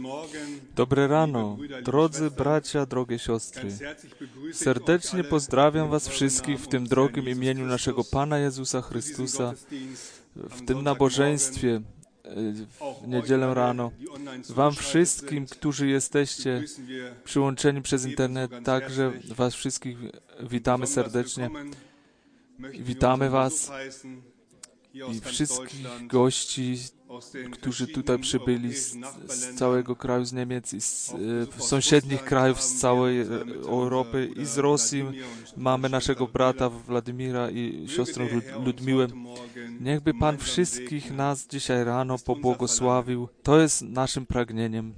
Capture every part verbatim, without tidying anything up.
Dobre rano, drodzy bracia, drogie siostry. Serdecznie pozdrawiam Was wszystkich w tym drogim imieniu naszego Pana Jezusa Chrystusa, w tym nabożeństwie w niedzielę rano. Wam wszystkim, którzy jesteście przyłączeni przez internet, także Was wszystkich witamy serdecznie. Witamy Was i wszystkich gości, którzy tutaj przybyli z, z całego kraju, z Niemiec i z e, sąsiednich krajów, z całej Europy i z Rosji. Mamy naszego brata Władimira i siostrę Ludmiłę. Niechby Pan wszystkich nas dzisiaj rano pobłogosławił. To jest naszym pragnieniem.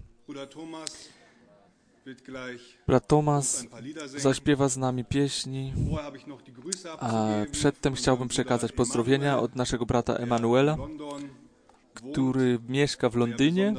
Brat Tomasz zaśpiewa z nami pieśni, a przedtem chciałbym przekazać pozdrowienia od naszego brata Emanuela, który mieszka w Londynie,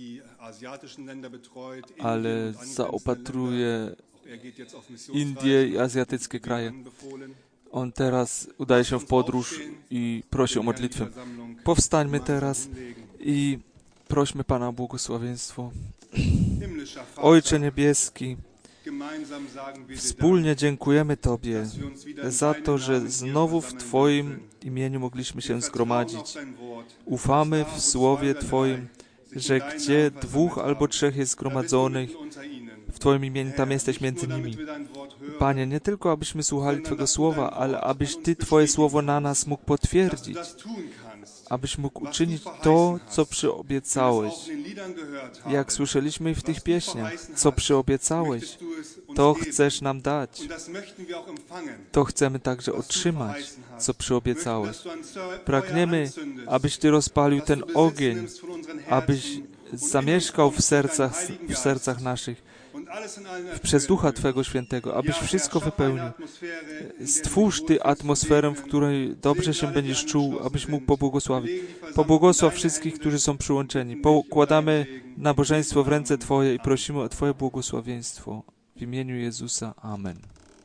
ale zaopatruje Indię i azjatyckie kraje. On teraz udaje się w podróż i prosi o modlitwę. Powstańmy teraz i prośmy Pana o błogosławieństwo. Ojcze Niebieski, wspólnie dziękujemy Tobie za to, że znowu w Twoim imieniu mogliśmy się zgromadzić. Ufamy w Słowie Twoim, że gdzie dwóch albo trzech jest zgromadzonych w Twoim imieniu, tam jesteś między nimi. Panie, nie tylko abyśmy słuchali Twojego Słowa, ale abyś Ty Twoje Słowo na nas mógł potwierdzić, abyś mógł uczynić to, co przyobiecałeś. Jak słyszeliśmy i w tych pieśniach, co przyobiecałeś, to chcesz nam dać. To chcemy także otrzymać, co przyobiecałeś. Pragniemy, abyś Ty rozpalił ten ogień, abyś zamieszkał w sercach, w sercach naszych, przez Ducha Twego Świętego, abyś wszystko wypełnił. Stwórz Ty atmosferę, w której dobrze się będziesz czuł, abyś mógł pobłogosławić. Pobłogosław wszystkich, którzy są przyłączeni. Pokładamy nabożeństwo w ręce Twoje i prosimy o Twoje błogosławieństwo. W imieniu Jezusa. Amen.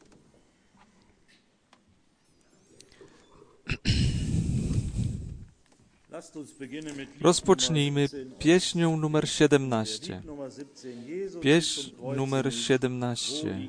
Rozpocznijmy pieśnią numer siedemnaście. Pieśń numer siedemnaście.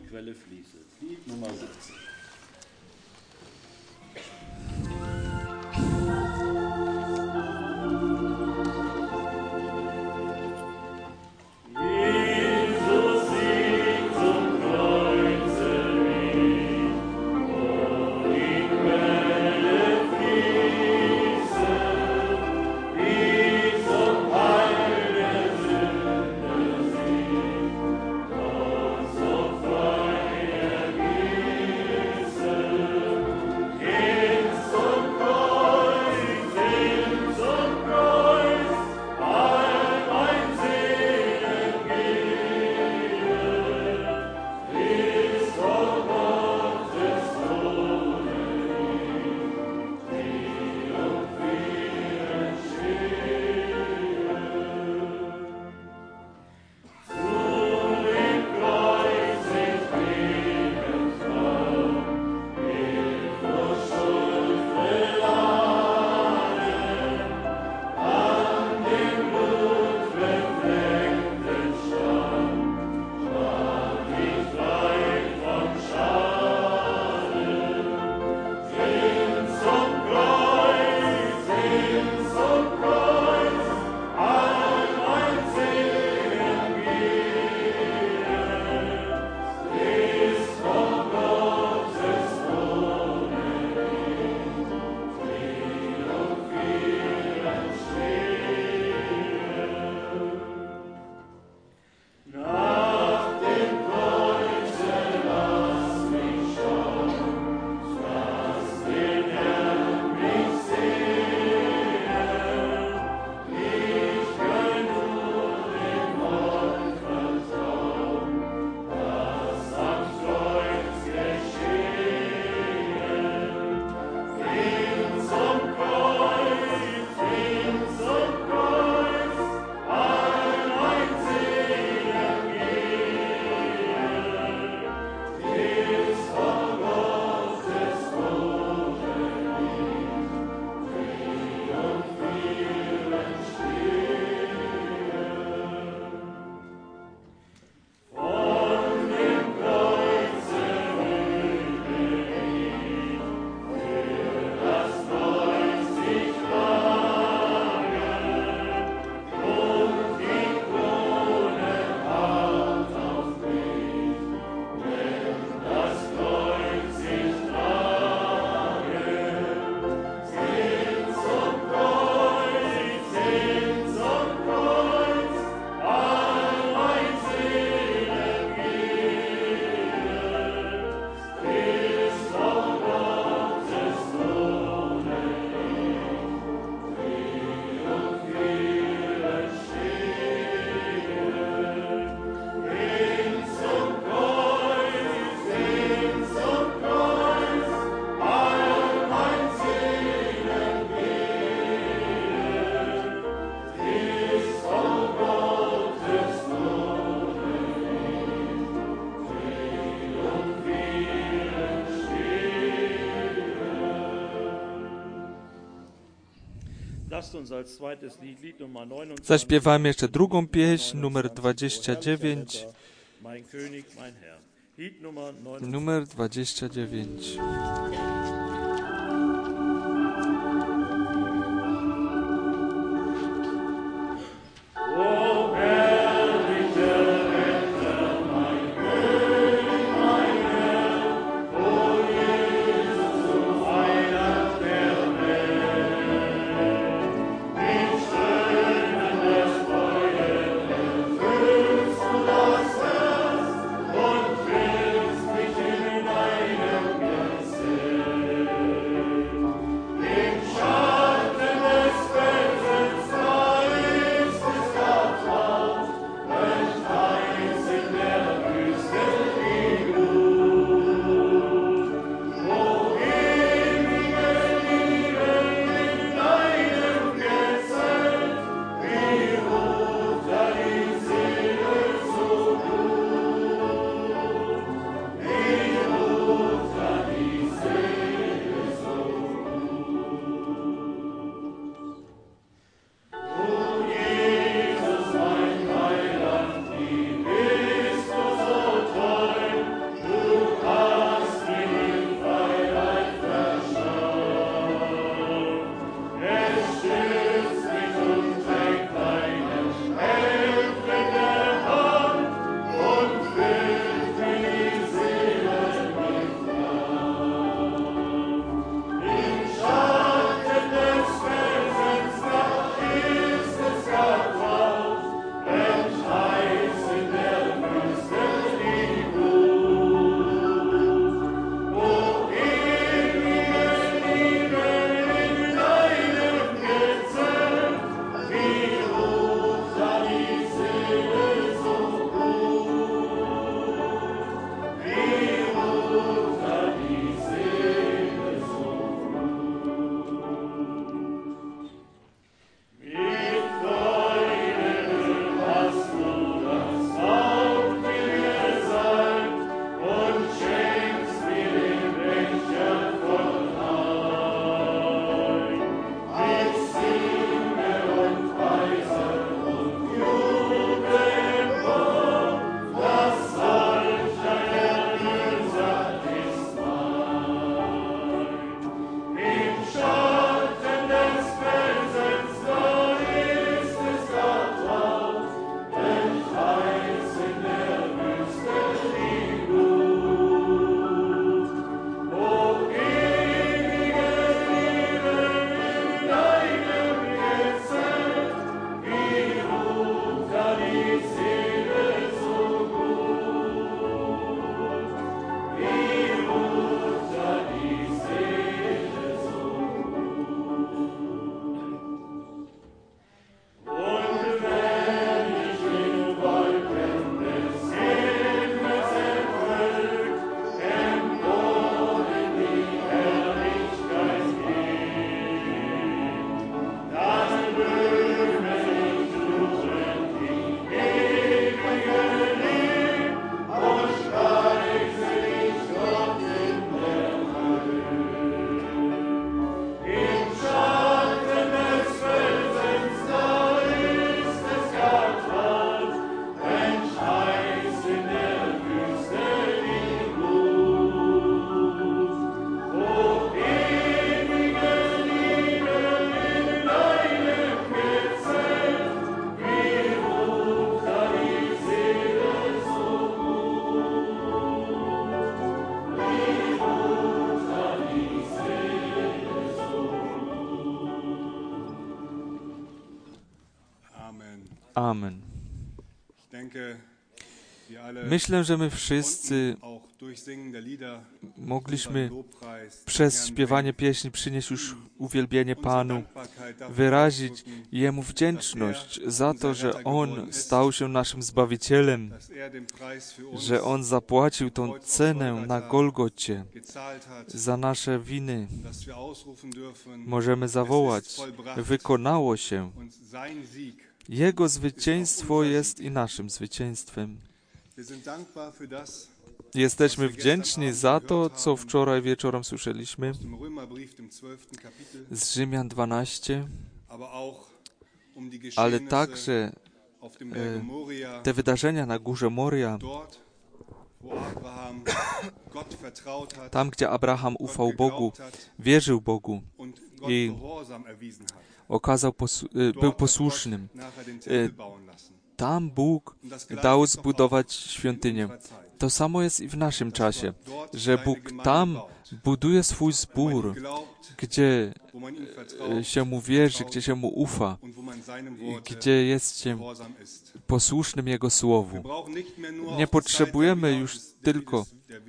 Oh, Zaśpiewamy jeszcze drugą pieśń, numer dwadzieścia dziewięć. Numer dwadzieścia dziewięć. Amen. Myślę, że my wszyscy mogliśmy przez śpiewanie pieśni przynieść już uwielbienie Panu, wyrazić Jemu wdzięczność za to, że On stał się naszym Zbawicielem, że On zapłacił tą cenę na Golgocie za nasze winy. Możemy zawołać: wykonało się. Jego zwycięstwo jest i naszym zwycięstwem. Jesteśmy wdzięczni za to, co wczoraj wieczorem słyszeliśmy z Rzymian dwanaście. ale także te wydarzenia na górze Moria, tam, gdzie Abraham ufał Bogu, wierzył Bogu i okazał posu- był posłusznym. Tam Bóg dał zbudować świątynię. To samo jest i w naszym czasie, że Bóg tam buduje swój zbór, gdzie się Mu wierzy, gdzie się Mu ufa, gdzie jest się posłusznym Jego Słowu. Nie potrzebujemy już tylko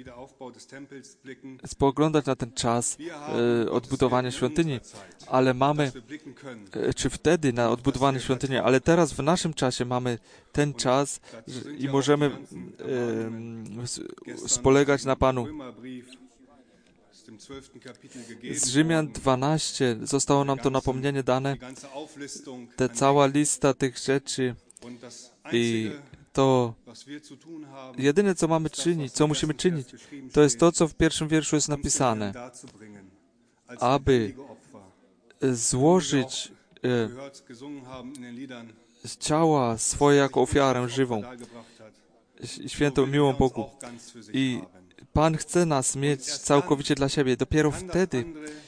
spoglądać na ten czas e, odbudowania świątyni, ale mamy, e, czy wtedy na odbudowanie świątyni, ale teraz w naszym czasie mamy ten czas że, i możemy e, spolegać na Panu. Z Rzymian dwanaście zostało nam to napomnienie dane, ta cała lista tych rzeczy i to jedyne, co mamy czynić, co musimy czynić, to jest to, co w pierwszym wierszu jest napisane, aby złożyć e, z ciała swoje jako ofiarę żywą, świętą, miłą Bogu. I Pan chce nas mieć całkowicie dla siebie. Dopiero wtedy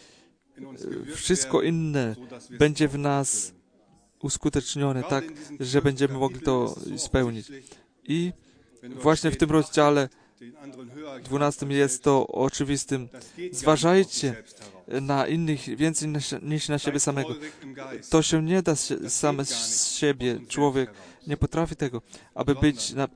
wszystko inne będzie w nas uskutecznione tak, że będziemy mogli to spełnić. I właśnie w tym rozdziale dwunastym jest to oczywistym. Zważajcie na innych więcej niż na siebie samego. To się nie da same z siebie. Człowiek nie potrafi tego, aby być na,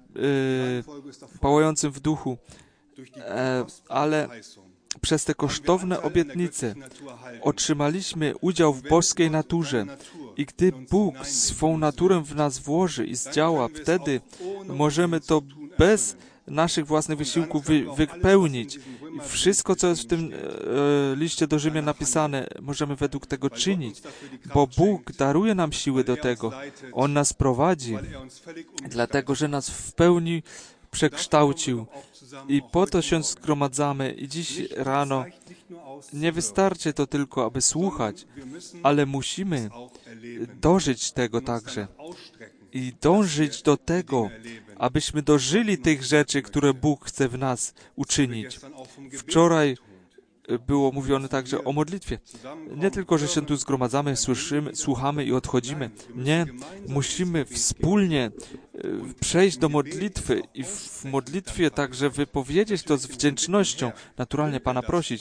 y, pałającym w duchu, e, ale przez te kosztowne obietnice otrzymaliśmy udział w boskiej naturze. I gdy Bóg swą naturę w nas włoży i zdziała, wtedy możemy to bez naszych własnych wysiłków wy, wypełnić. I wszystko, co jest w tym e, liście do Rzymian napisane, możemy według tego czynić, bo Bóg daruje nam siły do tego. On nas prowadzi, dlatego, że nas w pełni przekształcił. I po to się zgromadzamy. I dziś rano nie wystarczy to tylko, aby słuchać, ale musimy dożyć tego także. I dążyć do tego, abyśmy dożyli tych rzeczy, które Bóg chce w nas uczynić. Wczoraj było mówione także o modlitwie. Nie tylko, że się tu zgromadzamy, słyszymy, słuchamy i odchodzimy. Nie, musimy wspólnie przejść do modlitwy i w modlitwie także wypowiedzieć to z wdzięcznością, naturalnie Pana prosić.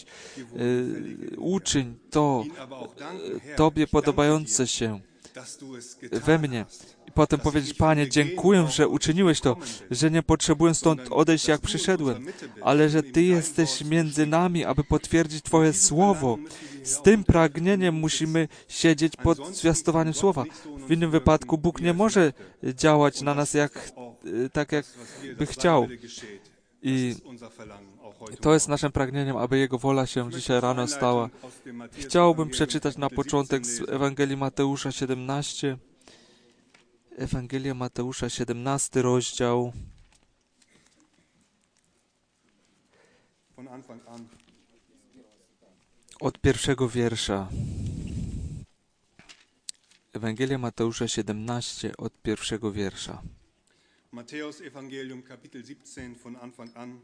Uczyń to Tobie podobające się we mnie. I potem powiedzieć, Panie, dziękuję, że uczyniłeś to, że nie potrzebuję stąd odejść, jak przyszedłem, ale że Ty jesteś między nami, aby potwierdzić Twoje Słowo. Z tym pragnieniem musimy siedzieć pod zwiastowaniem Słowa. W innym wypadku Bóg nie może działać na nas jak, tak, jak by chciał. I to jest naszym pragnieniem, aby Jego wola się dzisiaj rano stała. Chciałbym przeczytać na początek z Ewangelii Mateusza siedemnaście. Ewangelia Mateusza, siedemnasty rozdział. Od pierwszego wiersza. Ewangelia Mateusza siedemnaście, od pierwszego wiersza. Matthäus Evangelium, Kapitel siebzehn, von Anfang an.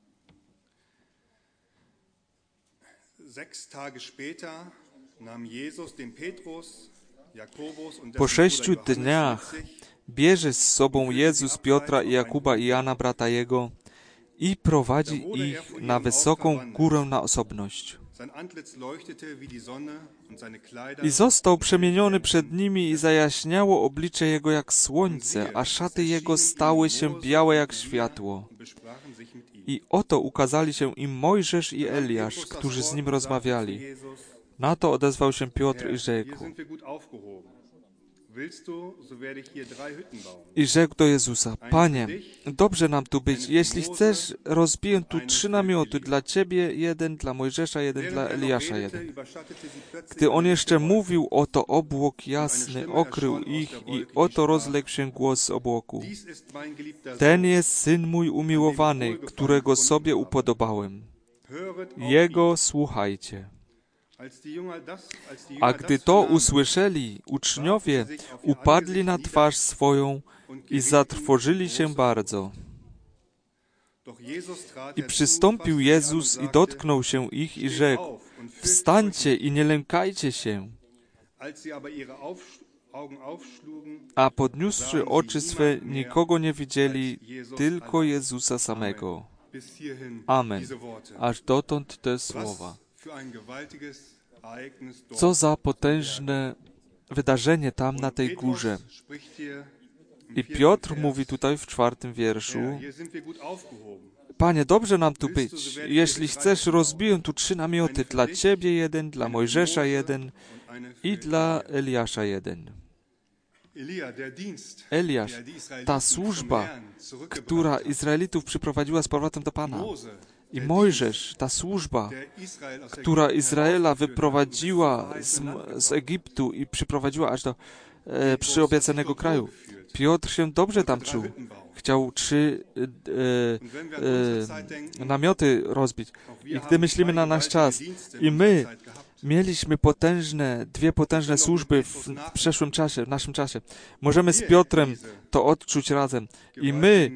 Sechs Tage später nahm Jesus den Petrus, Jakobus und Po sześciu dniach bierze z sobą Jezus Piotra i Jakuba i Jana, brata Jego, i prowadzi ich na wysoką górę na osobność. I został przemieniony przed nimi i zajaśniało oblicze Jego jak słońce, a szaty Jego stały się białe jak światło. I oto ukazali się im Mojżesz i Eliasz, którzy z Nim rozmawiali. Na to odezwał się Piotr i rzekł. I rzekł do Jezusa, Panie, dobrze nam tu być. Jeśli chcesz, rozbiję tu trzy namioty, dla Ciebie jeden, dla Mojżesza jeden, dla Eliasza jeden. Gdy on jeszcze mówił, oto obłok jasny okrył ich i oto rozległ się głos z obłoku. Ten jest Syn mój umiłowany, którego sobie upodobałem. Jego słuchajcie. A gdy to usłyszeli, uczniowie upadli na twarz swoją i zatrwożyli się bardzo. I przystąpił Jezus i dotknął się ich i rzekł: wstańcie i nie lękajcie się. A podniósłszy oczy swe, nikogo nie widzieli, tylko Jezusa samego. Amen. Aż dotąd te słowa. Co za potężne wydarzenie tam na tej górze. I Piotr mówi tutaj w czwartym wierszu: Panie, dobrze nam tu być. Jeśli chcesz, rozbiję tu trzy namioty. Dla Ciebie jeden, dla Mojżesza jeden i dla Eliasza jeden. Eliasz, ta służba, która Izraelitów przyprowadziła z powrotem do Pana. I Mojżesz, ta służba, która Izraela wyprowadziła z, z Egiptu i przyprowadziła aż do e, przyobiecanego kraju. Piotr się dobrze tam czuł. Chciał trzy e, e, namioty rozbić. I gdy myślimy na nasz czas, i my mieliśmy potężne, dwie potężne służby w, w przeszłym czasie, w naszym czasie. Możemy z Piotrem to odczuć razem. I my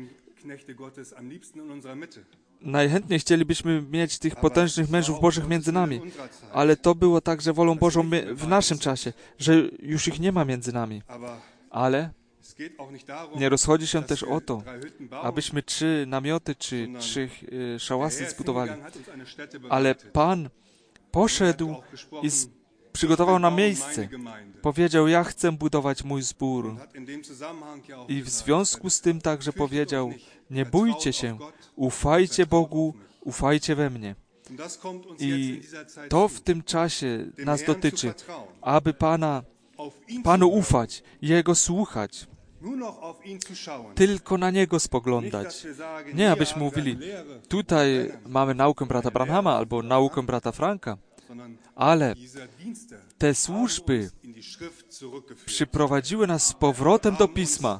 najchętniej chcielibyśmy mieć tych potężnych mężów Bożych między nami, ale to było także wolą Bożą w naszym czasie, że już ich nie ma między nami. Ale nie rozchodzi się też o to, abyśmy trzy namioty czy trzy szałasy zbudowali. Ale Pan poszedł i przygotował nam miejsce. Powiedział: ja chcę budować mój zbór. I w związku z tym także powiedział: nie bójcie się, ufajcie Bogu, ufajcie we mnie. I to w tym czasie nas dotyczy, aby Pana, Panu ufać, Jego słuchać, tylko na Niego spoglądać. Nie abyśmy mówili: tutaj mamy naukę brata Branhama albo naukę brata Franka, ale te służby przyprowadziły nas z powrotem do Pisma.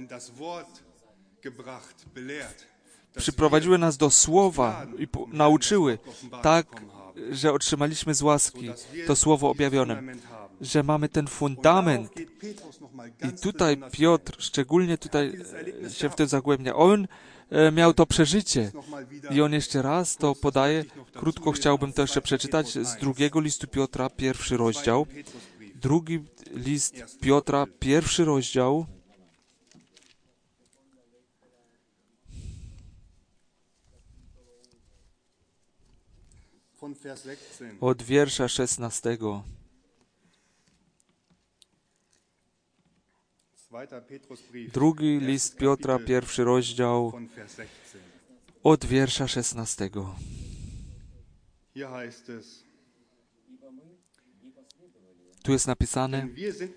Przyprowadziły nas do Słowa i nauczyły tak, że otrzymaliśmy z łaski to Słowo objawione, że mamy ten fundament. I tutaj Piotr, szczególnie tutaj się w tym zagłębia, on miał to przeżycie. I on jeszcze raz to podaje. Krótko chciałbym to jeszcze przeczytać z drugiego listu Piotra, pierwszy rozdział. Drugi list Piotra, pierwszy rozdział. Od wiersza szesnastego. Drugi list Piotra, pierwszy rozdział, od wiersza szesnastego. Tu jest napisane: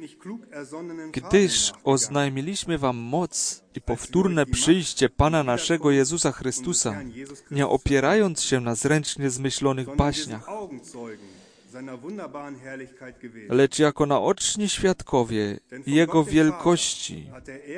gdyż oznajmiliśmy wam moc i powtórne przyjście Pana naszego Jezusa Chrystusa, nie opierając się na zręcznie zmyślonych baśniach, lecz jako naoczni świadkowie Jego wielkości.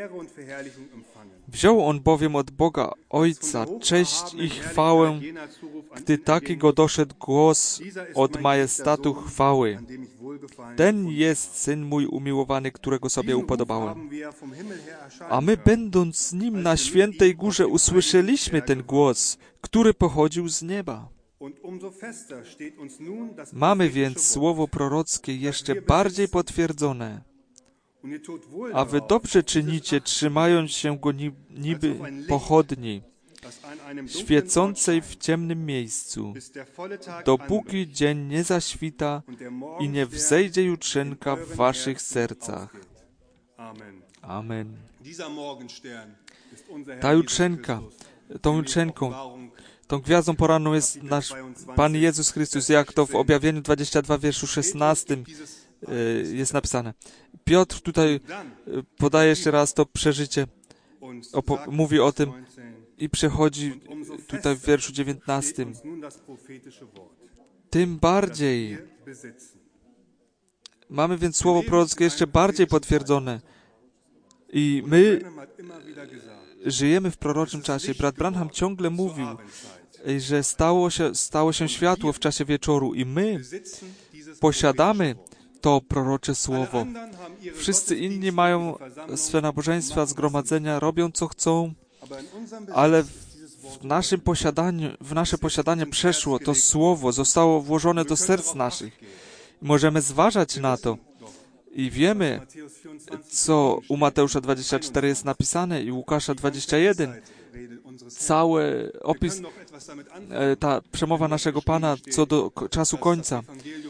Wziął On bowiem od Boga Ojca cześć i chwałę, gdy taki go doszedł głos od majestatu chwały. Ten jest Syn mój umiłowany, którego sobie upodobałem. A my, będąc z Nim na świętej górze, usłyszeliśmy ten głos, który pochodził z nieba. Mamy więc słowo prorockie jeszcze bardziej potwierdzone. A wy dobrze czynicie, trzymając się go niby pochodni, świecącej w ciemnym miejscu, dopóki dzień nie zaświta i nie wzejdzie jutrzenka w waszych sercach. Amen. Ta jutrzenka, tą jutrzenką, tą gwiazdą poranną jest nasz Pan Jezus Chrystus, jak to w Objawieniu dwudziestym drugim wierszu szesnastym jest napisane. Piotr tutaj podaje jeszcze raz to przeżycie, opo- mówi o tym i przechodzi tutaj w wierszu dziewiętnastym. Tym bardziej mamy więc słowo prorockie jeszcze bardziej potwierdzone i my żyjemy w proroczym czasie. Brat Branham ciągle mówił, że stało się, stało się światło w czasie wieczoru i my posiadamy to prorocze słowo. Wszyscy inni mają swe nabożeństwa, zgromadzenia, robią co chcą, ale w naszym posiadaniu, w nasze posiadanie przeszło to słowo, zostało włożone do serc naszych. Możemy zważać na to i wiemy, co u Mateusza dwadzieścia cztery jest napisane i Łukasza dwadzieścia jeden. Cały opis, ta przemowa naszego Pana co do czasu końca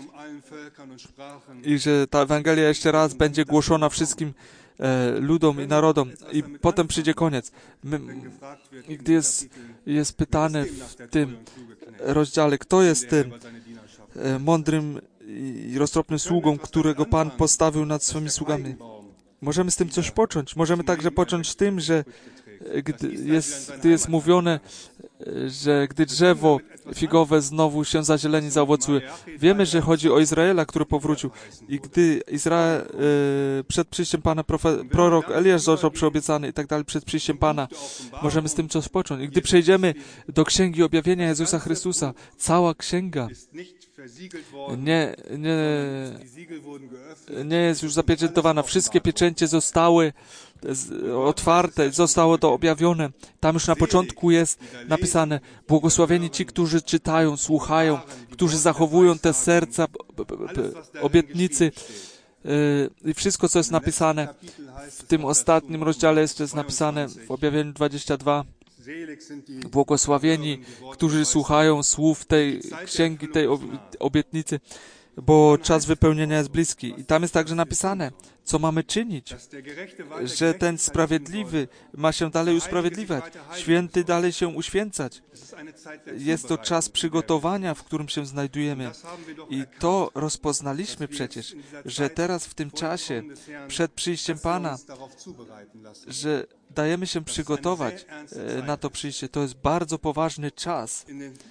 i że ta Ewangelia jeszcze raz będzie głoszona wszystkim e, ludom i narodom i potem przyjdzie koniec. My, I gdy jest, jest pytane w tym rozdziale, kto jest tym e, mądrym i roztropnym sługą, którego Pan postawił nad swymi sługami. Możemy z tym coś począć. Możemy także począć z tym, że gdy jest, gdy jest mówione, że gdy drzewo figowe znowu się zazieleni, zaowocuje. Wiemy, że chodzi o Izraela, który powrócił. I gdy Izrael e, przed przyjściem Pana, profe, prorok Eliasz został przyobiecany i tak dalej, przed przyjściem Pana, możemy z tym coś począć. I gdy przejdziemy do Księgi Objawienia Jezusa Chrystusa, cała księga nie, nie, nie jest już zapieczętowana. Wszystkie pieczęcie zostały otwarte, zostało to objawione. Tam już na początku jest napisane: błogosławieni ci, którzy czytają, słuchają, którzy zachowują te serca obietnicy. I wszystko, co jest napisane w tym ostatnim rozdziale, jeszcze jest napisane w Objawieniu dwadzieścia dwa. Błogosławieni, którzy słuchają słów tej księgi, tej obietnicy, bo czas wypełnienia jest bliski. I tam jest także napisane, co mamy czynić, że ten sprawiedliwy ma się dalej usprawiedliwiać, święty dalej się uświęcać. Jest to czas przygotowania, w którym się znajdujemy. I to rozpoznaliśmy przecież, że teraz w tym czasie, przed przyjściem Pana, że dajemy się przygotować na to przyjście. To jest bardzo poważny czas.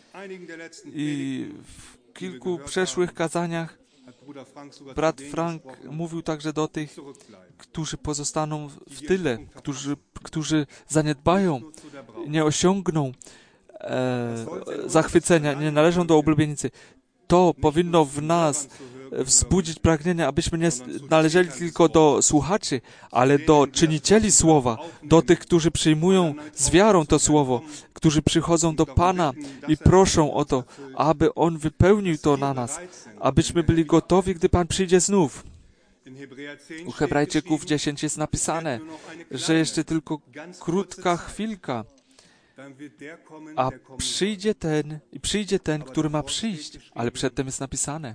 I w kilku przeszłych kazaniach brat Frank mówił także do tych, którzy pozostaną w tyle, którzy, którzy zaniedbają, nie osiągną e, zachwycenia, nie należą do oblubienicy. To powinno w nas wzbudzić pragnienie, abyśmy nie należeli tylko do słuchaczy, ale do czynicieli słowa, do tych, którzy przyjmują z wiarą to słowo, którzy przychodzą do Pana i proszą o to, aby On wypełnił to na nas, abyśmy byli gotowi, gdy Pan przyjdzie znów. U Hebrajczyków dziesięć jest napisane, że jeszcze tylko krótka chwilka, a przyjdzie ten, i przyjdzie ten, który ma przyjść, ale przedtem jest napisane: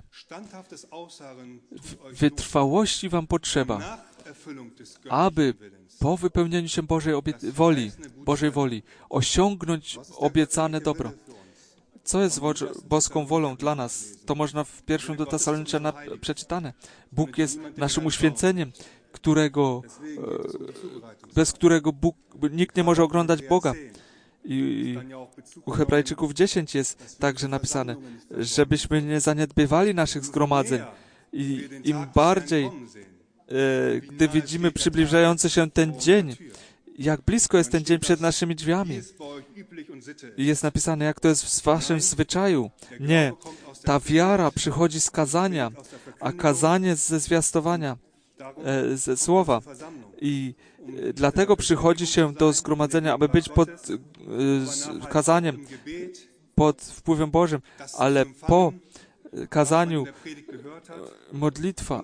wytrwałości wam potrzeba, aby po wypełnieniu się Bożej obie- woli, Bożej woli, osiągnąć obiecane dobro. Co jest boską wolą dla nas? To można w pierwszym do Tesaloniczan przeczytane. Bóg jest naszym uświęceniem, którego, bez którego Bóg, nikt nie może oglądać Boga. I u Hebrajczyków dziesięć jest także napisane, żebyśmy nie zaniedbywali naszych zgromadzeń. I im bardziej, e, gdy widzimy przybliżający się ten dzień, jak blisko jest ten dzień przed naszymi drzwiami. I jest napisane, jak to jest w waszym zwyczaju. Nie, ta wiara przychodzi z kazania, a kazanie ze zwiastowania, e, ze słowa. I dlatego przychodzi się do zgromadzenia, aby być pod e, kazaniem, pod wpływem Bożym, ale po kazaniu modlitwa.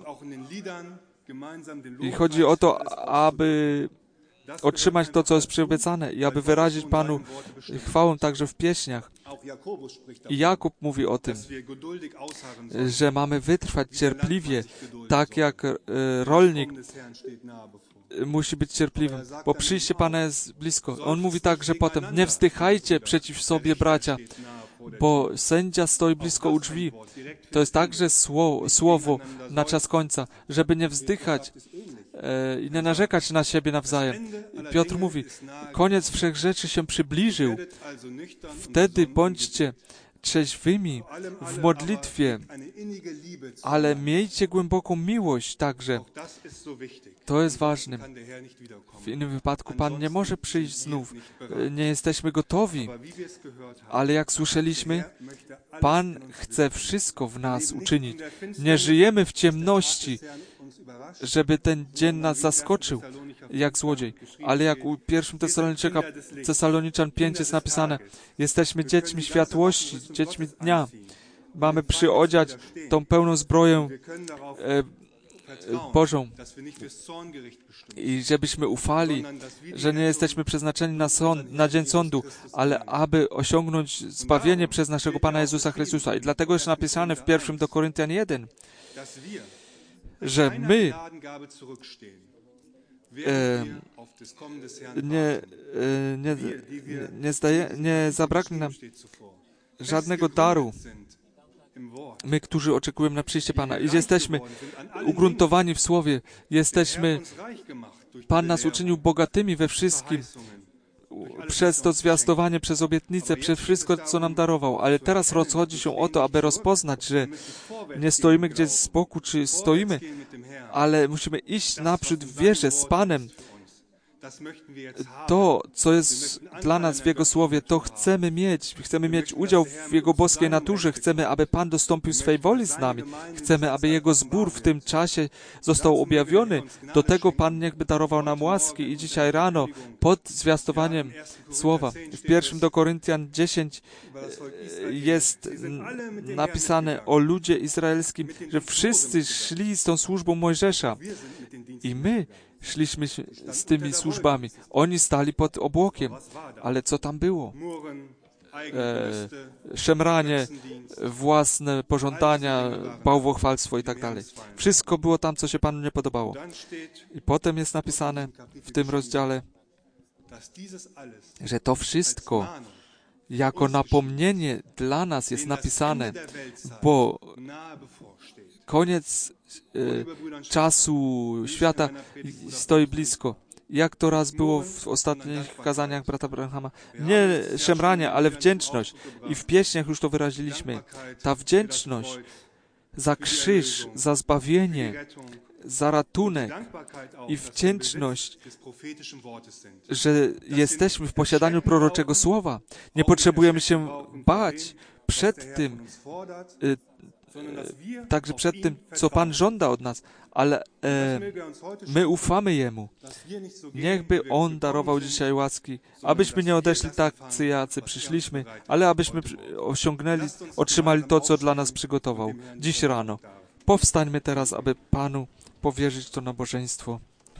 I chodzi o to, aby otrzymać to, co jest przyobiecane i aby wyrazić Panu chwałę także w pieśniach. I Jakub mówi o tym, że mamy wytrwać cierpliwie, tak jak e, rolnik musi być cierpliwym, bo przyjście Pana jest blisko. On mówi także potem: nie wzdychajcie przeciw sobie, bracia, bo sędzia stoi blisko u drzwi. To jest także słowo, słowo na czas końca, żeby nie wzdychać e, i nie narzekać na siebie nawzajem. Piotr mówi: koniec wszech rzeczy się przybliżył. Wtedy bądźcie trzeźwymi w modlitwie, ale miejcie głęboką miłość także. To jest ważne. W innym wypadku Pan nie może przyjść znów. Nie jesteśmy gotowi, ale jak słyszeliśmy, Pan chce wszystko w nas uczynić. Nie żyjemy w ciemności, żeby ten dzień nas zaskoczył, jak złodziej. Ale jak u pierwszym Tesaloniczaka, Tesaloniczan pięć jest napisane, jesteśmy dziećmi światłości, dziećmi dnia. Mamy przyodziać tą pełną zbroję e, Bożą i żebyśmy ufali, że nie jesteśmy przeznaczeni na, sąd, na dzień sądu, ale aby osiągnąć zbawienie przez naszego Pana Jezusa Chrystusa. I dlatego jest napisane w pierwszym do Koryntian jeden, że my e, nie, e, nie, nie, zdaje, nie zabraknie nam żadnego daru. My, którzy oczekujemy na przyjście Pana i jesteśmy ugruntowani w Słowie, jesteśmy, Pan nas uczynił bogatymi we wszystkim, przez to zwiastowanie, przez obietnicę, przez wszystko, co nam darował. Ale teraz rozchodzi się o to, aby rozpoznać, że nie stoimy gdzieś z boku, czy stoimy, ale musimy iść naprzód w wierze z Panem. To, co jest dla nas w Jego Słowie, to chcemy mieć. Chcemy mieć udział w Jego boskiej naturze. Chcemy, aby Pan dostąpił swej woli z nami. Chcemy, aby Jego zbór w tym czasie został objawiony. Do tego Pan niechby darował nam łaski. I dzisiaj rano, pod zwiastowaniem Słowa, w pierwszym do Koryntian dziesięć jest napisane o ludzie izraelskim, że wszyscy szli z tą służbą Mojżesza. I my szliśmy z tymi służbami. Oni stali pod obłokiem. Ale co tam było? E, szemranie, własne pożądania, bałwochwalstwo i tak dalej. Wszystko było tam, co się Panu nie podobało. I potem jest napisane w tym rozdziale, że to wszystko jako napomnienie dla nas jest napisane, bo koniec e, czasu świata stoi blisko. Jak to raz było w ostatnich kazaniach brata Branhama. Nie szemranie, ale wdzięczność. I w pieśniach już to wyraziliśmy. Ta wdzięczność za krzyż, za zbawienie, za ratunek i wdzięczność, że jesteśmy w posiadaniu proroczego słowa. Nie potrzebujemy się bać przed tym, y, także przed tym, co Pan żąda od nas, ale e, my ufamy Jemu. Niechby On darował dzisiaj łaski, abyśmy nie odeszli tacy, jacy przyszliśmy, ale abyśmy osiągnęli, otrzymali to, co dla nas przygotował dziś rano. Powstańmy teraz, aby Panu powierzyć to nabożeństwo.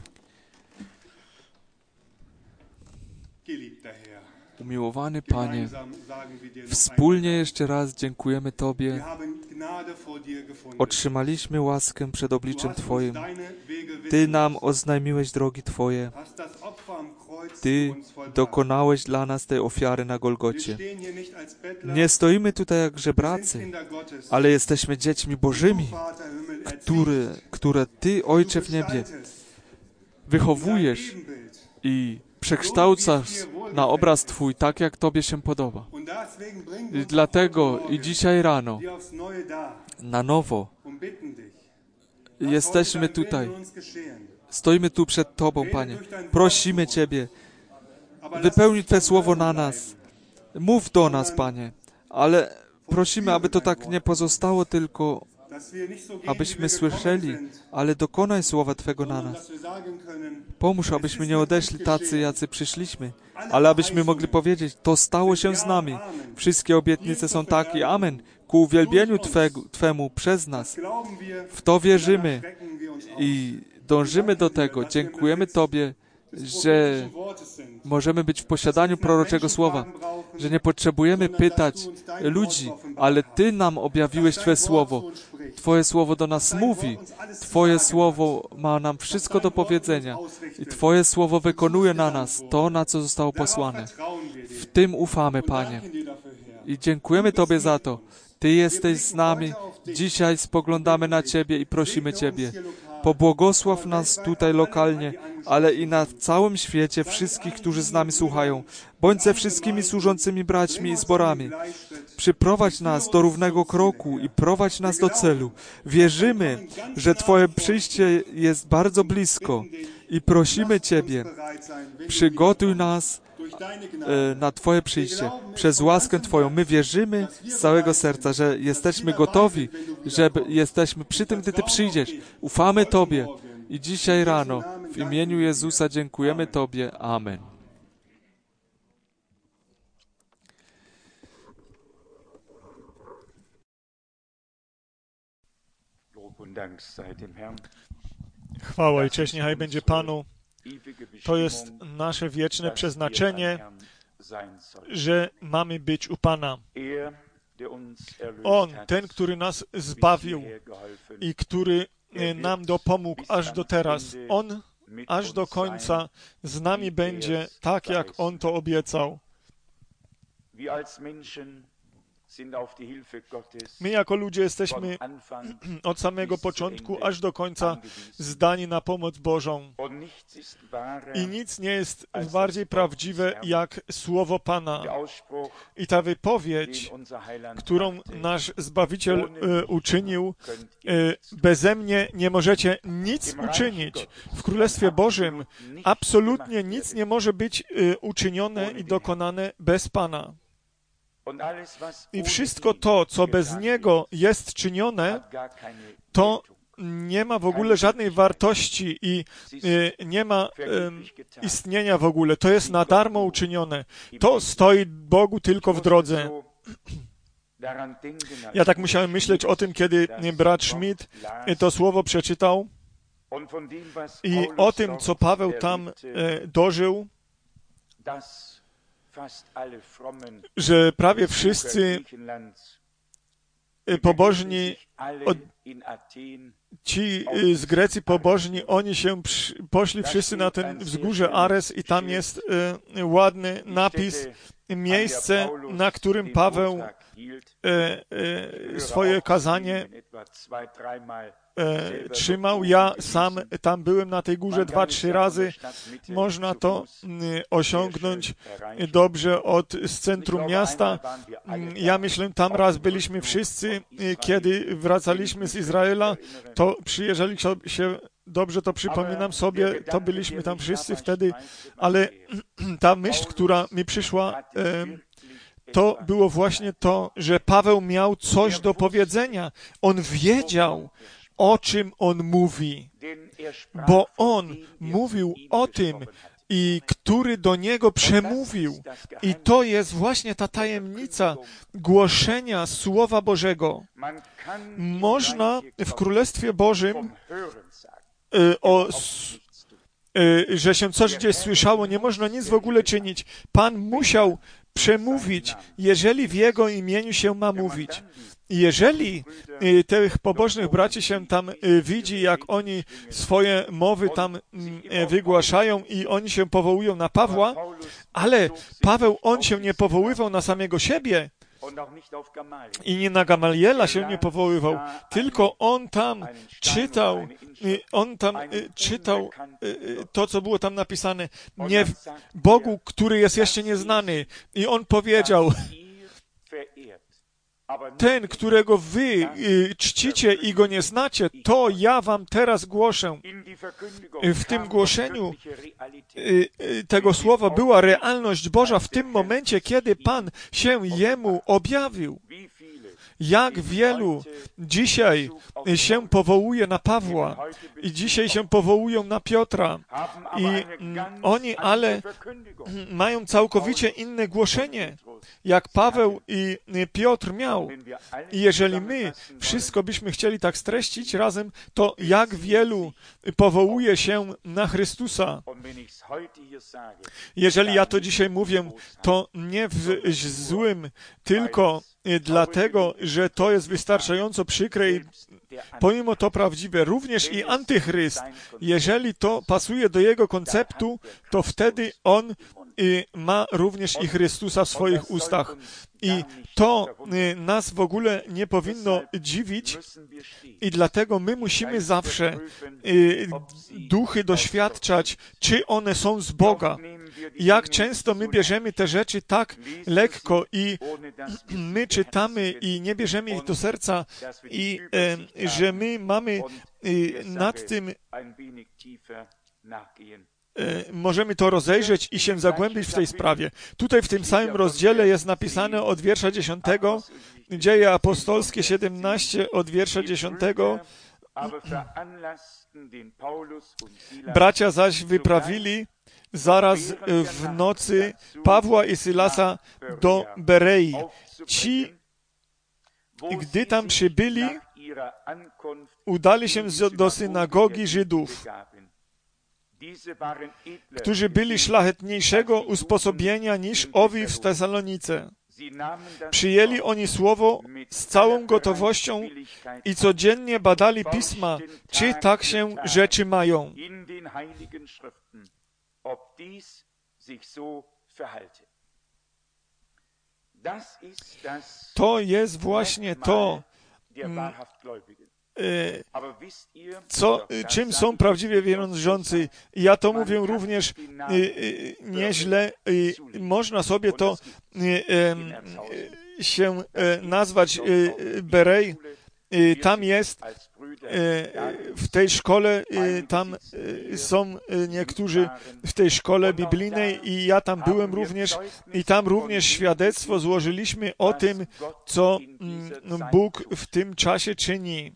Umiłowany Panie, wspólnie jeszcze raz dziękujemy Tobie. Otrzymaliśmy łaskę przed obliczem Twoim. Ty nam oznajmiłeś drogi Twoje. Ty dokonałeś dla nas tej ofiary na Golgocie. Nie stoimy tutaj jak żebracy, ale jesteśmy dziećmi Bożymi, które, które Ty, Ojcze w niebie, wychowujesz i przekształcasz na obraz Twój, tak jak Tobie się podoba. I dlatego i dzisiaj rano, na nowo, jesteśmy tutaj. Stoimy tu przed Tobą, Panie. Prosimy Ciebie, wypełnij Twe słowo na nas. Mów do nas, Panie. Ale prosimy, aby to tak nie pozostało tylko, abyśmy słyszeli, ale dokonaj słowa Twego na nas. Pomóż, abyśmy nie odeszli tacy, jacy przyszliśmy, ale abyśmy mogli powiedzieć, to stało się z nami. Wszystkie obietnice są takie. Amen. Ku uwielbieniu Twego, Twemu przez nas. W to wierzymy i dążymy do tego. Dziękujemy Tobie, że możemy być w posiadaniu proroczego słowa, że nie potrzebujemy pytać ludzi, ale Ty nam objawiłeś Twoje słowo. Twoje słowo do nas mówi. Twoje słowo ma nam wszystko do powiedzenia. I Twoje słowo wykonuje na nas to, na co zostało posłane. W tym ufamy, Panie. I dziękujemy Tobie za to. Ty jesteś z nami. Dzisiaj spoglądamy na Ciebie i prosimy Ciebie. Pobłogosław nas tutaj lokalnie, ale i na całym świecie wszystkich, którzy z nami słuchają. Bądź ze wszystkimi służącymi braćmi i zborami. Przyprowadź nas do równego kroku i prowadź nas do celu. Wierzymy, że Twoje przyjście jest bardzo blisko i prosimy Ciebie, przygotuj nas e, na Twoje przyjście. Przez łaskę Twoją my wierzymy z całego serca, że jesteśmy gotowi, że jesteśmy przy tym, gdy Ty przyjdziesz. Ufamy Tobie i dzisiaj rano w imieniu Jezusa dziękujemy Tobie. Amen. Chwała i cześć niechaj będzie Panu. To jest nasze wieczne przeznaczenie, że mamy być u Pana. On, ten, który nas zbawił i który nam dopomógł aż do teraz. On aż do końca z nami będzie tak, jak On to obiecał. My jako ludzie jesteśmy od samego początku aż do końca zdani na pomoc Bożą. I nic nie jest bardziej prawdziwe jak Słowo Pana. I ta wypowiedź, którą nasz Zbawiciel e, uczynił, e, beze mnie nie możecie nic uczynić. W Królestwie Bożym absolutnie nic nie może być e, uczynione i dokonane bez Pana. I wszystko to, co bez Niego jest czynione, to nie ma w ogóle żadnej wartości i y, nie ma y, istnienia w ogóle. To jest na darmo uczynione. To stoi Bogu tylko w drodze. Ja tak musiałem myśleć o tym, kiedy brat Schmidt to słowo przeczytał i o tym, co Paweł tam y, dożył, że prawie wszyscy pobożni, od, ci z Grecji pobożni, oni się przy, poszli wszyscy na ten wzgórze Ares i tam jest e, ładny napis, miejsce, na którym Paweł e, e, swoje kazanie E, trzymał. Ja sam tam byłem na tej górze dwa, trzy razy. Można to y, osiągnąć dobrze od z centrum miasta. Ja myślę, tam raz byliśmy wszyscy, y, kiedy wracaliśmy z Izraela, to przyjeżdżali się, dobrze to przypominam sobie, to byliśmy tam wszyscy wtedy, ale ta myśl, która mi przyszła, y, to było właśnie to, że Paweł miał coś do powiedzenia. On wiedział, o czym on mówi, bo on mówił o tym, i który do niego przemówił. I to jest właśnie ta tajemnica głoszenia Słowa Bożego. Można w Królestwie Bożym y, o, y, że się coś gdzieś słyszało, nie można nic w ogóle czynić. Pan musiał przemówić, jeżeli w Jego imieniu się ma mówić. Jeżeli y, tych pobożnych braci się tam y, widzi, jak oni swoje mowy tam y, wygłaszają i oni się powołują na Pawła, ale Paweł, on się nie powoływał na samego siebie i nie na Gamaliela się nie powoływał, tylko on tam czytał, y, on tam y, czytał y, to, co było tam napisane, nie Bogu, który jest jeszcze nieznany. I on powiedział, ten, którego wy y, czcicie i go nie znacie, to ja wam teraz głoszę. W tym głoszeniu y, y, tego słowa była realność Boża w tym momencie, kiedy Pan się jemu objawił. Jak wielu dzisiaj się powołuje na Pawła i dzisiaj się powołują na Piotra. I oni ale mają całkowicie inne głoszenie, jak Paweł i Piotr miał. I jeżeli my wszystko byśmy chcieli tak streścić razem, to jak wielu powołuje się na Chrystusa. Jeżeli ja to dzisiaj mówię, to nie w złym, tylko dlatego, że to jest wystarczająco przykre i pomimo to prawdziwe. Również i antychryst, jeżeli to pasuje do jego konceptu, to wtedy on y, ma również i Chrystusa w swoich ustach. I to y, nas w ogóle nie powinno dziwić i dlatego my musimy zawsze y, duchy doświadczać, czy one są z Boga. Jak często my bierzemy te rzeczy tak lekko i my czytamy i nie bierzemy ich do serca i y, że my mamy y, nad tym możemy to rozejrzeć i się zagłębić w tej sprawie. Tutaj w tym samym rozdziale jest napisane od wiersza dziesiątego, Dzieje apostolskie siedemnaście, od wiersza dziesiątego. Bracia zaś wyprawili zaraz w nocy Pawła i Sylasa do Berei. Ci, gdy tam przybyli, udali się do synagogi Żydów, którzy byli szlachetniejszego usposobienia niż owi w Tesalonice. Przyjęli oni słowo z całą gotowością i codziennie badali pisma, czy tak się rzeczy mają. To jest właśnie to, co, czym są prawdziwie wierzący. Ja to mówię również nieźle. Można sobie to się nazwać Berej. Tam jest, w tej szkole, tam są niektórzy w tej szkole biblijnej i ja tam byłem również i tam również świadectwo złożyliśmy o tym, co Bóg w tym czasie czyni.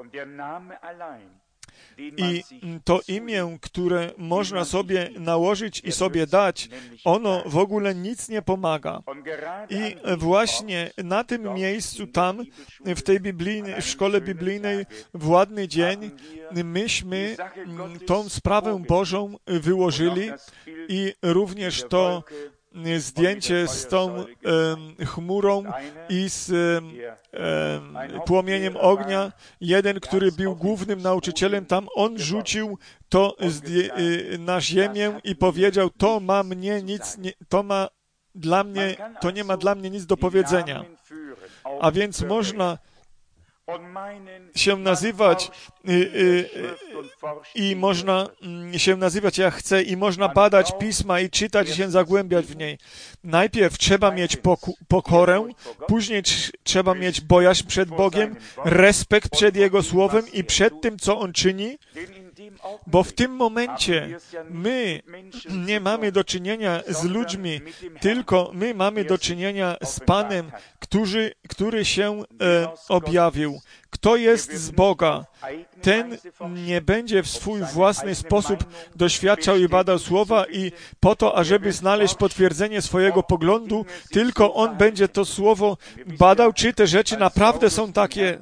I to imię, które można sobie nałożyć i sobie dać, ono w ogóle nic nie pomaga. I właśnie na tym miejscu, tam, w tej biblijnej, w szkole biblijnej, w ładny dzień, myśmy tą sprawę Bożą wyłożyli i również to zdjęcie z tą um, chmurą i z um, płomieniem ognia. Jeden, który był głównym nauczycielem tam, on rzucił to na ziemię i powiedział, to ma mnie nic, nie, to ma dla mnie, to nie ma dla mnie nic do powiedzenia. A więc można się nazywać y, y, i można y, się nazywać jak chce i można badać pisma i czytać i się zagłębiać w niej. Najpierw trzeba mieć poku- pokorę, później tr- trzeba mieć bojaźń przed Bogiem, respekt przed Jego Słowem i przed tym, co On czyni, bo w tym momencie my nie mamy do czynienia z ludźmi, tylko my mamy do czynienia z Panem, który, który się e, objawił. Kto jest z Boga, ten nie będzie w swój własny sposób doświadczał i badał słowa i po to, ażeby znaleźć potwierdzenie swojego poglądu, tylko on będzie to słowo badał, czy te rzeczy naprawdę są takie.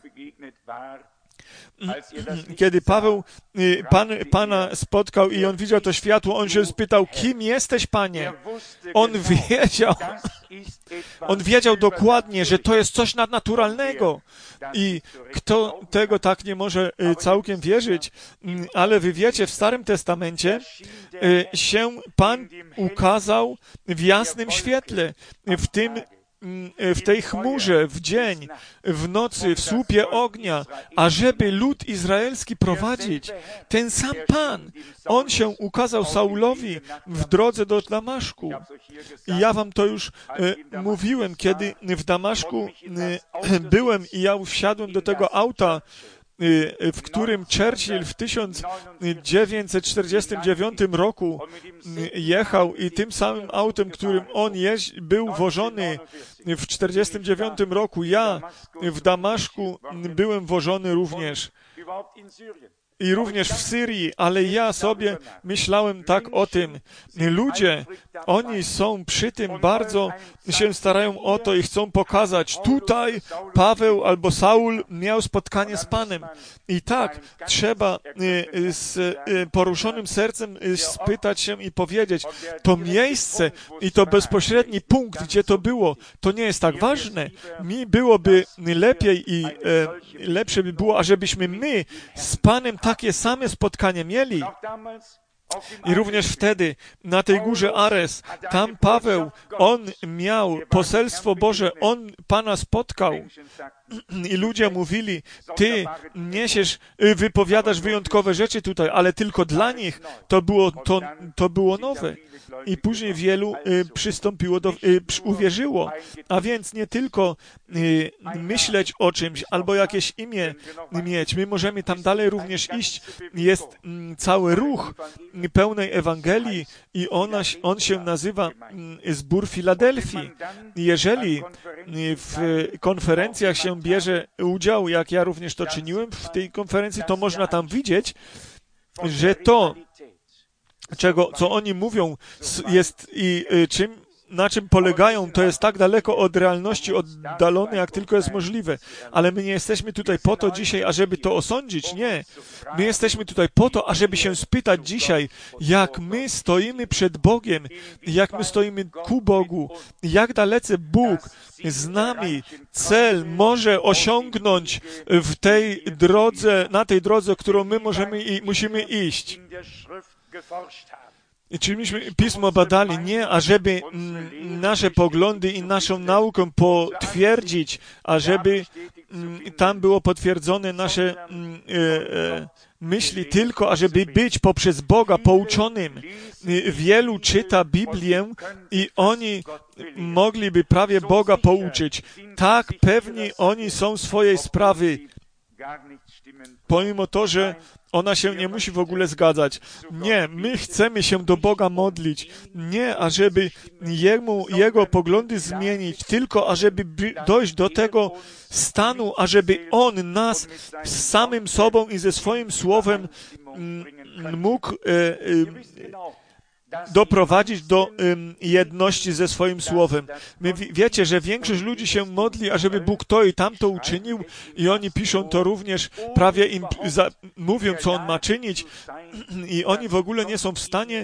Kiedy Paweł Pan, Pana spotkał i on widział to światło, on się spytał, kim jesteś, Panie? On wiedział, on wiedział dokładnie, że to jest coś nadnaturalnego. I kto tego tak nie może całkiem wierzyć, ale wy wiecie, w Starym Testamencie się Pan ukazał w jasnym świetle, w tym w tej chmurze, w dzień, w nocy, w słupie ognia, ażeby lud izraelski prowadzić. Ten sam Pan, On się ukazał Saulowi w drodze do Damaszku. I ja wam to już e, mówiłem, kiedy w Damaszku e, byłem i ja wsiadłem do tego auta, w którym Churchill w tysiąc dziewięćset czterdziestym dziewiątym roku jechał i tym samym autem, którym on jeździ, był wożony w czterdziestym dziewiątym roku. Ja w Damaszku byłem wożony również. I również w Syrii, ale ja sobie myślałem tak o tym. Ludzie, oni są przy tym bardzo, się starają o to i chcą pokazać, tutaj Paweł albo Saul miał spotkanie z Panem. I tak trzeba z poruszonym sercem spytać się i powiedzieć, to miejsce i to bezpośredni punkt, gdzie to było, to nie jest tak ważne. Mi byłoby lepiej i lepsze by było, ażebyśmy my z Panem takie same spotkanie mieli. I również wtedy, na tej górze Ares, tam Paweł, on miał poselstwo Boże, on Pana spotkał. I ludzie mówili, ty niesiesz, wypowiadasz wyjątkowe rzeczy tutaj, ale tylko dla nich to było, to, to było nowe. I później wielu y, przystąpiło do, y, uwierzyło. A więc nie tylko y, myśleć o czymś, albo jakieś imię mieć. My możemy tam dalej również iść. Jest y, cały ruch y, pełnej Ewangelii i ona, on się nazywa y, Zbór Filadelfii. Jeżeli y, w konferencjach się bierze udział, jak ja również to czyniłem w tej konferencji, to można tam widzieć, że to, czego, co oni mówią, jest i y, czym, na czym polegają, to jest tak daleko od realności oddalone, jak tylko jest możliwe. Ale my nie jesteśmy tutaj po to dzisiaj, ażeby to osądzić. Nie. My jesteśmy tutaj po to, ażeby się spytać dzisiaj, jak my stoimy przed Bogiem, jak my stoimy ku Bogu, jak dalece Bóg z nami cel może osiągnąć w tej drodze, na tej drodze, którą my możemy i musimy iść. I czy myśmy Pismo badali? Nie, ażeby mm, nasze poglądy i naszą naukę potwierdzić, ażeby mm, tam było potwierdzone nasze mm, e, e, myśli, tylko ażeby być poprzez Boga pouczonym. Wielu czyta Biblię i oni mogliby prawie Boga pouczyć. Tak pewni oni są swojej sprawy, pomimo to, że ona się nie musi w ogóle zgadzać. Nie, my chcemy się do Boga modlić. Nie, ażeby jemu, Jego poglądy zmienić, tylko ażeby dojść do tego stanu, ażeby On nas z samym sobą i ze swoim Słowem mógł e, e, doprowadzić do um, jedności ze swoim Słowem. My w, wiecie, że większość ludzi się modli, ażeby Bóg to i tamto uczynił i oni piszą to również, prawie im za, mówią, co On ma czynić i oni w ogóle nie są w stanie,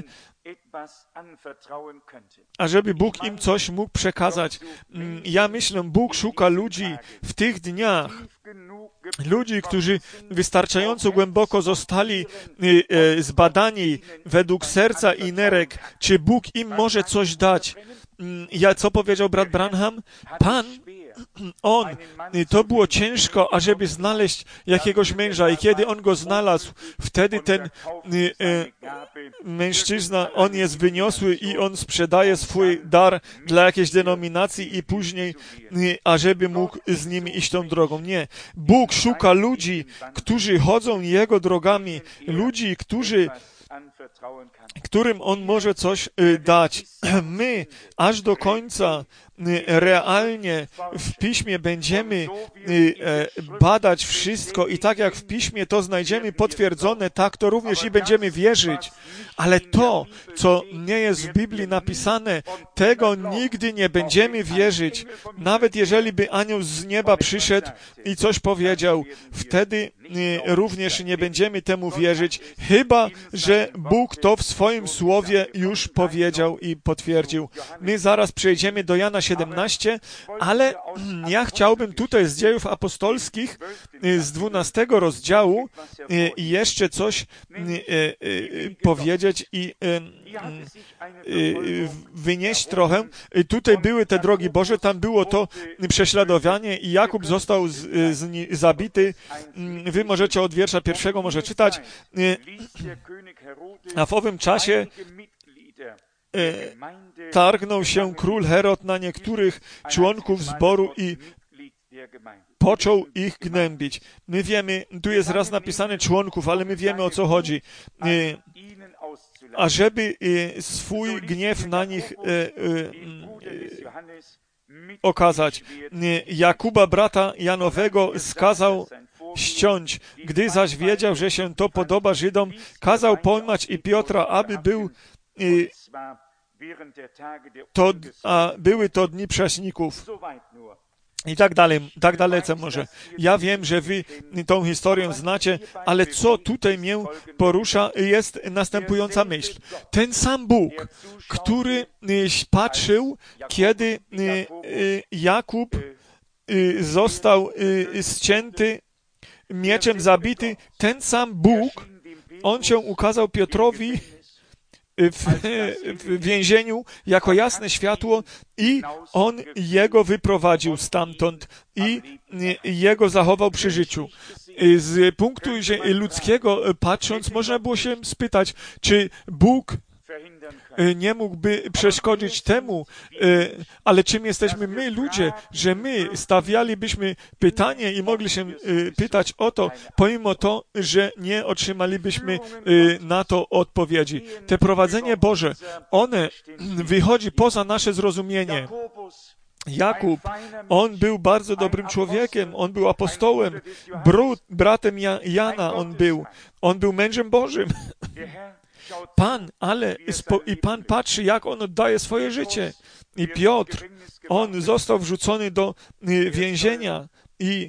ażeby Bóg im coś mógł przekazać. Ja myślę, Bóg szuka ludzi w tych dniach, ludzi, którzy wystarczająco głęboko zostali zbadani według serca i nerek, czy Bóg im może coś dać. Ja, co powiedział brat Branham? Pan, on, to było ciężko, ażeby znaleźć jakiegoś męża i kiedy on go znalazł, wtedy ten e, e, mężczyzna, on jest wyniosły i on sprzedaje swój dar dla jakiejś denominacji i później, e, ażeby mógł z nimi iść tą drogą. Nie. Bóg szuka ludzi, którzy chodzą Jego drogami, ludzi, którzy którym On może coś y, dać. My aż do końca y, realnie w Piśmie będziemy y, y, badać wszystko i tak jak w Piśmie to znajdziemy potwierdzone, tak to również i będziemy wierzyć. Ale to, co nie jest w Biblii napisane, tego nigdy nie będziemy wierzyć. Nawet jeżeli by anioł z nieba przyszedł i coś powiedział, wtedy y, również nie będziemy temu wierzyć, chyba że Bóg to w swoim Słowie już powiedział i potwierdził. My zaraz przejdziemy do Jana siedemnaście, ale ja chciałbym tutaj z Dziejów Apostolskich z dwunastego rozdziału jeszcze coś powiedzieć i wynieść trochę. Tutaj były te drogi Boże, tam było to prześladowanie i Jakub został z, z, zabity. Wy możecie od wiersza pierwszego może czytać. A w owym czasie e, targnął się król Herod na niektórych członków zboru i począł ich gnębić. My wiemy, tu jest raz napisane członków, ale my wiemy, o co chodzi. E, ażeby e, swój gniew na nich e, e, e, okazać. Jakuba, brata Janowego, skazał ściąć. Gdy zaś wiedział, że się to podoba Żydom, kazał pojmać i Piotra, aby był y, to, a były to dni prześników. I tak dalej, tak dalece może. Ja wiem, że wy tą historię znacie, ale co tutaj mnie porusza, jest następująca myśl. Ten sam Bóg, który patrzył, kiedy Jakub został ścięty, mieczem zabity, ten sam Bóg, on się ukazał Piotrowi w, w więzieniu jako jasne światło i on jego wyprowadził stamtąd i jego zachował przy życiu. Z punktu ludzkiego patrząc, można było się spytać, czy Bóg nie mógłby przeszkodzić temu, ale czym jesteśmy my, ludzie, że my stawialibyśmy pytanie i mogli się pytać o to, pomimo to, że nie otrzymalibyśmy na to odpowiedzi. Te prowadzenie Boże, one wychodzi poza nasze zrozumienie. Jakub, on był bardzo dobrym człowiekiem, on był apostołem, brud, bratem Jana on był, on był mężem Bożym. Pan, ale i Pan patrzy, jak on oddaje swoje życie. I Piotr, on został wrzucony do więzienia i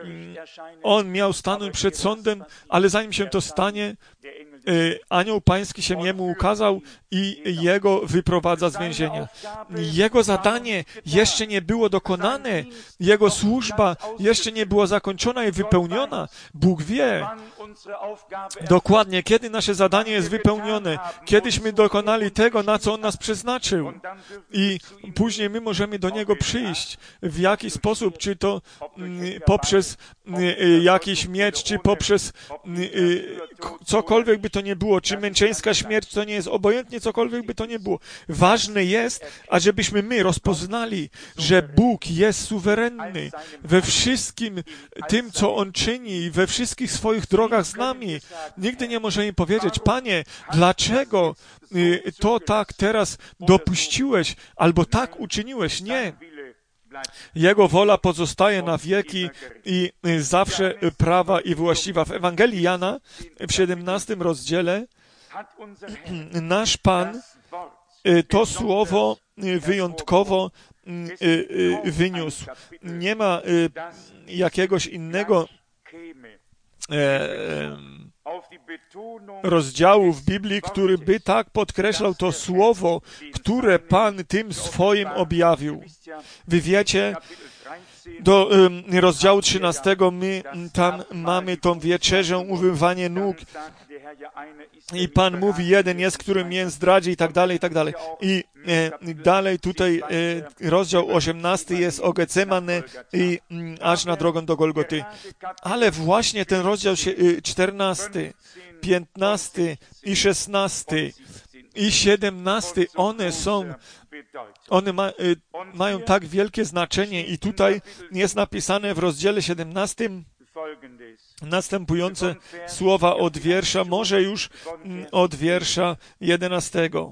on miał stanąć przed sądem, ale zanim się to stanie, anioł pański się jemu ukazał i jego wyprowadza z więzienia. Jego zadanie jeszcze nie było dokonane, jego służba jeszcze nie była zakończona i wypełniona. Bóg wie dokładnie, kiedy nasze zadanie jest wypełnione, kiedyśmy dokonali tego, na co On nas przeznaczył. I później my możemy do Niego przyjść. W jaki sposób, czy to poprzez jakiś miecz, czy poprzez cokolwiek by to nie było, czy męczeńska śmierć, to nie jest obojętnie, cokolwiek by to nie było. Ważne jest, ażebyśmy my rozpoznali, że Bóg jest suwerenny we wszystkim tym, co On czyni, we wszystkich swoich drogach z nami. Nigdy nie możemy powiedzieć, Panie, dlaczego to tak teraz dopuściłeś, albo tak uczyniłeś? Nie. Jego wola pozostaje na wieki i zawsze prawa i właściwa. W Ewangelii Jana w siedemnastym rozdziale nasz Pan to słowo wyjątkowo wyniósł. Nie ma jakiegoś innego rozdziału w Biblii, który by tak podkreślał to słowo, które Pan tym swoim objawił. Wy wiecie, do um, rozdziału trzynastego my tam mamy tą wieczerzę, umywanie nóg i Pan mówi, jeden jest, który mnie zdradzi i tak dalej, i tak dalej. I e, dalej tutaj e, rozdział osiemnasty jest o Getsemane i m, aż na drogę do Golgoty. Ale właśnie ten rozdział czternasty, piętnasty i szesnasty i siedemnasty, one są, one ma, y, mają tak wielkie znaczenie i tutaj jest napisane w rozdziale siedemnastym następujące słowa od wiersza, może już od wiersza jedenastego.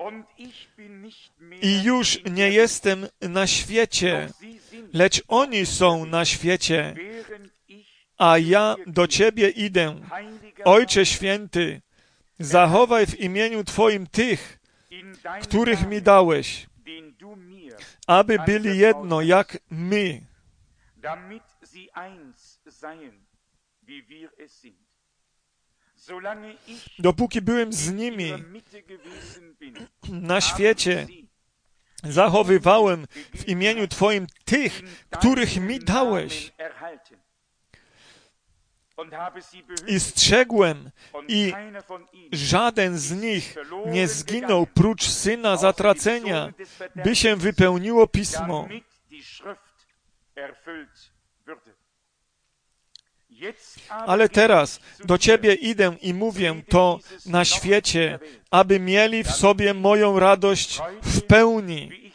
I już nie jestem na świecie, lecz oni są na świecie, a ja do Ciebie idę. Ojcze Święty, zachowaj w imieniu Twoim tych, których mi dałeś, aby byli jedno jak my. Dopóki byłem z nimi na świecie, zachowywałem w imieniu Twoim tych, których mi dałeś. I strzegłem, i żaden z nich nie zginął prócz syna zatracenia, by się wypełniło pismo. Ale teraz do Ciebie idę i mówię to na świecie, aby mieli w sobie moją radość w pełni.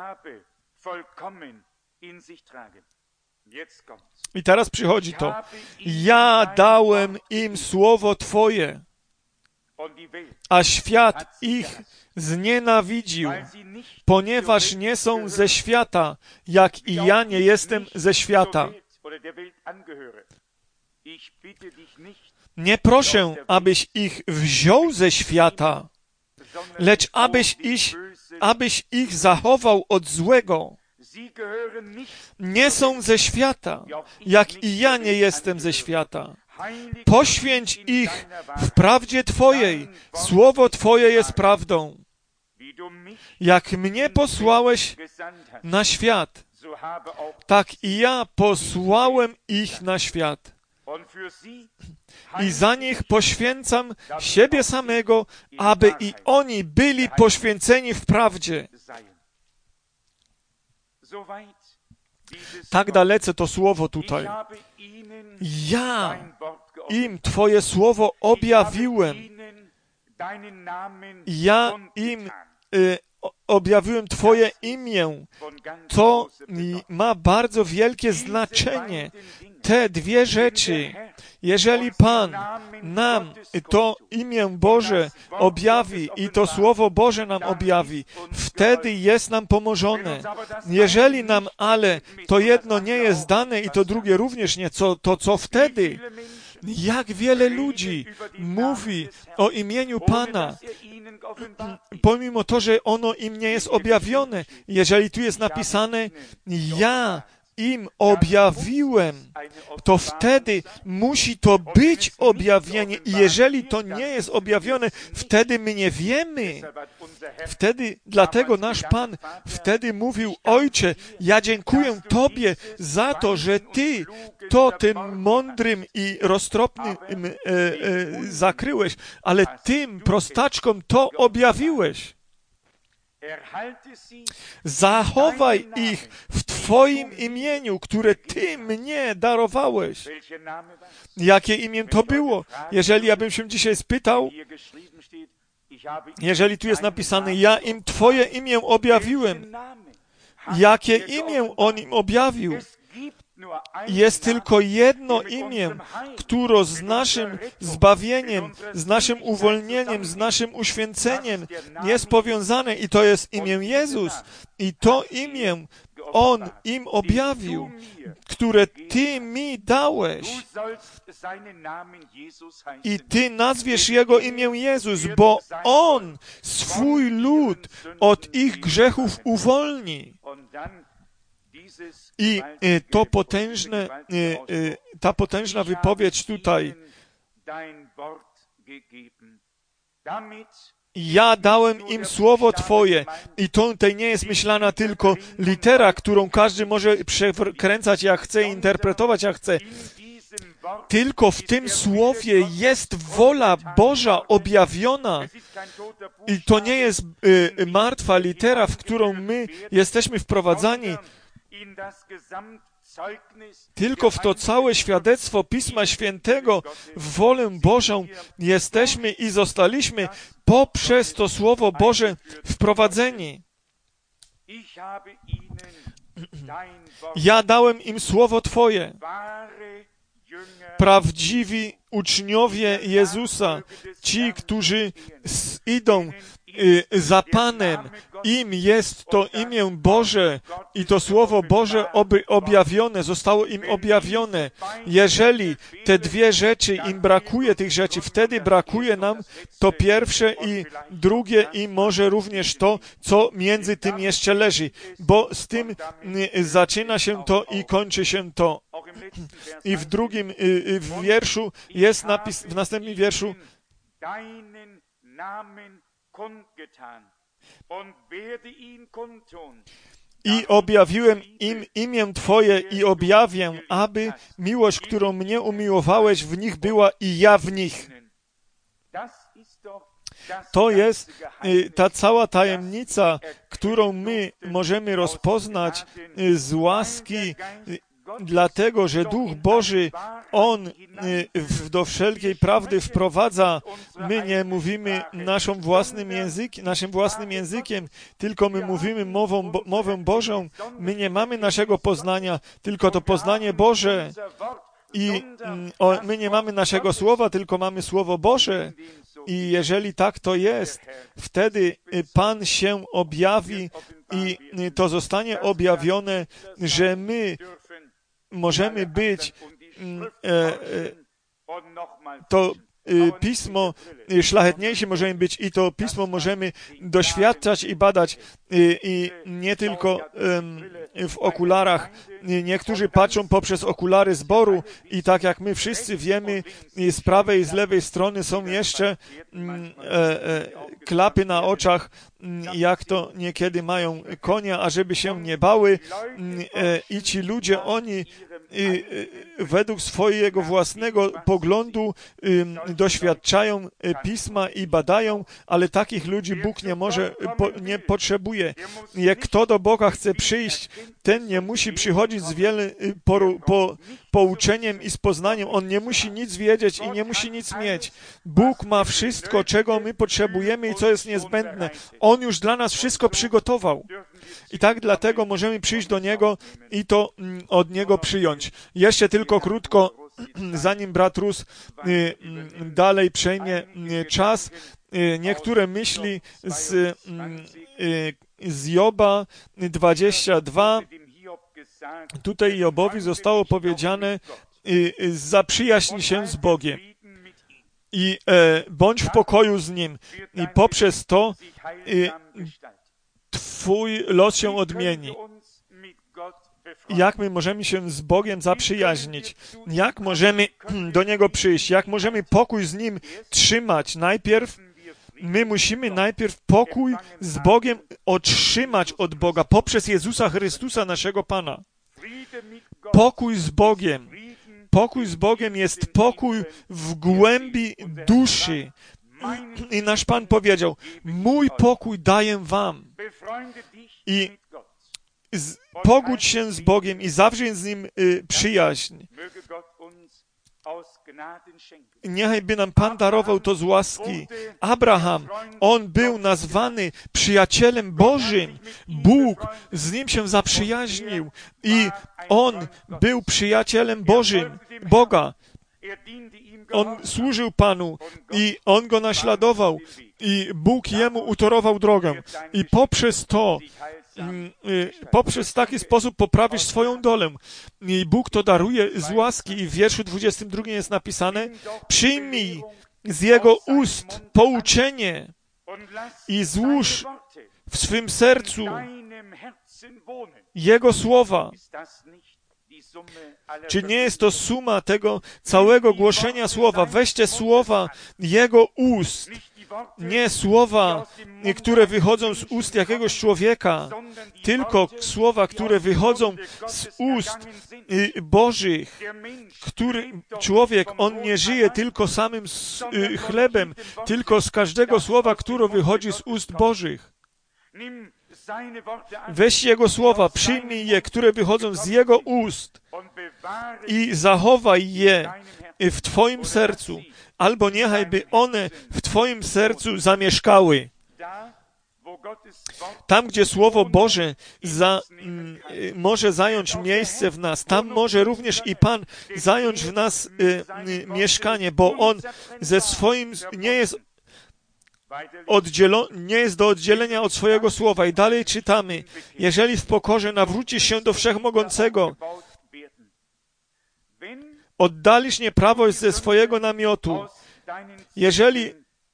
I teraz przychodzi to. Ja dałem im słowo Twoje, a świat ich znienawidził, ponieważ nie są ze świata, jak i ja nie jestem ze świata. Nie proszę, abyś ich wziął ze świata, lecz abyś ich, abyś ich zachował od złego. Nie są ze świata, jak i ja nie jestem ze świata. Poświęć ich w prawdzie Twojej. Słowo Twoje jest prawdą. Jak mnie posłałeś na świat, tak i ja posłałem ich na świat. I za nich poświęcam siebie samego, aby i oni byli poświęceni w prawdzie. Tak dalece to słowo tutaj. Ja im Twoje słowo objawiłem. Ja im y, objawiłem Twoje imię. To ma bardzo wielkie znaczenie. Te dwie rzeczy, jeżeli Pan nam to imię Boże objawi i to Słowo Boże nam objawi, wtedy jest nam pomożone. Jeżeli nam ale to jedno nie jest dane i to drugie również nie, co, to co wtedy? Jak wiele ludzi mówi o imieniu Pana, pomimo to, że ono im nie jest objawione. Jeżeli tu jest napisane, ja im objawiłem, to wtedy musi to być objawienie. I jeżeli to nie jest objawione, wtedy my nie wiemy. Wtedy, dlatego nasz Pan wtedy mówił, Ojcze, ja dziękuję Tobie za to, że Ty to tym mądrym i roztropnym e, e, zakryłeś, ale tym prostaczkom to objawiłeś. Zachowaj ich w Twoim imieniu, które Ty mnie darowałeś. Jakie imię to było? Jeżeli ja bym się dzisiaj spytał, jeżeli tu jest napisane, ja im Twoje imię objawiłem, jakie imię on im objawił? Jest tylko jedno imię, które z naszym zbawieniem, z naszym uwolnieniem, z naszym uświęceniem jest powiązane i to jest imię Jezus. I to imię On im objawił, które Ty mi dałeś. I Ty nazwiesz Jego imię Jezus, bo On swój lud od ich grzechów uwolni. I to potężne, ta potężna wypowiedź tutaj. Ja dałem im słowo Twoje. I to tutaj nie jest myślana tylko litera, którą każdy może przekręcać jak chce, interpretować jak chce. Tylko w tym słowie jest wola Boża objawiona. I to nie jest y, martwa litera, w którą my jesteśmy wprowadzani. Tylko w to całe świadectwo Pisma Świętego, w wolę Bożą jesteśmy i zostaliśmy poprzez to Słowo Boże wprowadzeni. Ja dałem im Słowo Twoje. Prawdziwi uczniowie Jezusa, ci, którzy idą za Panem, im jest to imię Boże i to Słowo Boże oby objawione, zostało im objawione. Jeżeli te dwie rzeczy im brakuje, tych rzeczy, wtedy brakuje nam to pierwsze i drugie i może również to, co między tym jeszcze leży, bo z tym zaczyna się to i kończy się to. I w drugim w wierszu jest napis, w następnym wierszu i objawiłem im imię Twoje i objawię, aby miłość, którą mnie umiłowałeś, w nich była i ja w nich. To jest ta cała tajemnica, którą my możemy rozpoznać z łaski, dlatego, że Duch Boży, On do wszelkiej prawdy wprowadza. My nie mówimy naszą własnym językiem, naszym własnym językiem, tylko my mówimy mową, mowę Bożą. My nie mamy naszego poznania, tylko to poznanie Boże. I o, my nie mamy naszego słowa, tylko mamy Słowo Boże. I jeżeli tak to jest, wtedy Pan się objawi i to zostanie objawione, że my możemy być e, e, to e, pismo e, szlachetniejsze możemy być i to pismo możemy doświadczać i badać e, i nie tylko e, w okularach. Niektórzy patrzą poprzez okulary zboru i tak jak my wszyscy wiemy, z prawej i z lewej strony są jeszcze e, e, klapy na oczach, jak to niekiedy mają konia, ażeby się nie bały. I ci ludzie, oni według swojego własnego poglądu doświadczają Pisma i badają, ale takich ludzi Bóg nie może, nie potrzebuje. Jak kto do Boga chce przyjść, ten nie musi przychodzić z wiele po, po, pouczeniem i z poznaniem. On nie musi nic wiedzieć i nie musi nic mieć. Bóg ma wszystko, czego my potrzebujemy i co jest niezbędne. On już dla nas wszystko przygotował. I tak dlatego możemy przyjść do Niego i to od Niego przyjąć. Jeszcze tylko krótko, zanim brat Rus dalej przejmie czas, niektóre myśli z, z Joba dwadzieścia dwa. Tutaj Jobowi zostało powiedziane: zaprzyjaźnij się z Bogiem i bądź w pokoju z Nim. I poprzez to Twój los się odmieni. Jak my możemy się z Bogiem zaprzyjaźnić? Jak możemy do Niego przyjść? Jak możemy pokój z Nim trzymać? Najpierw my musimy najpierw pokój z Bogiem otrzymać od Boga poprzez Jezusa Chrystusa, naszego Pana. Pokój z Bogiem. Pokój z Bogiem jest pokój w głębi duszy. I nasz Pan powiedział: mój pokój daję wam. I z, pogódź się z Bogiem i zawrzyj z Nim y, przyjaźń. Niechaj by nam Pan darował to z łaski. Abraham, on był nazwany przyjacielem Bożym. Bóg z nim się zaprzyjaźnił i on był przyjacielem Bożym, Boga. On służył Panu i on go naśladował i Bóg jemu utorował drogę. I poprzez to, poprzez taki sposób poprawisz swoją dolę. I Bóg to daruje z łaski. I w wierszu dwudziestym drugim jest napisane: przyjmij z Jego ust pouczenie i złóż w swym sercu Jego słowa. Czy nie jest to suma tego całego głoszenia słowa? Weźcie słowa Jego ust, nie słowa, które wychodzą z ust jakiegoś człowieka, tylko słowa, które wychodzą z ust Bożych, który człowiek, on nie żyje tylko samym chlebem, tylko z każdego słowa, które wychodzi z ust Bożych. Weź Jego słowa, przyjmij je, które wychodzą z Jego ust i zachowaj je w Twoim sercu, albo niechaj by one w Twoim sercu zamieszkały. Tam, gdzie Słowo Boże za, m, może zająć miejsce w nas, tam może również i Pan zająć w nas y, y, mieszkanie, bo On ze swoim nie jest Oddzielo, nie jest do oddzielenia od swojego słowa. I dalej czytamy: jeżeli w pokorze nawrócisz się do Wszechmogącego, oddalisz nieprawość ze swojego namiotu, jeżeli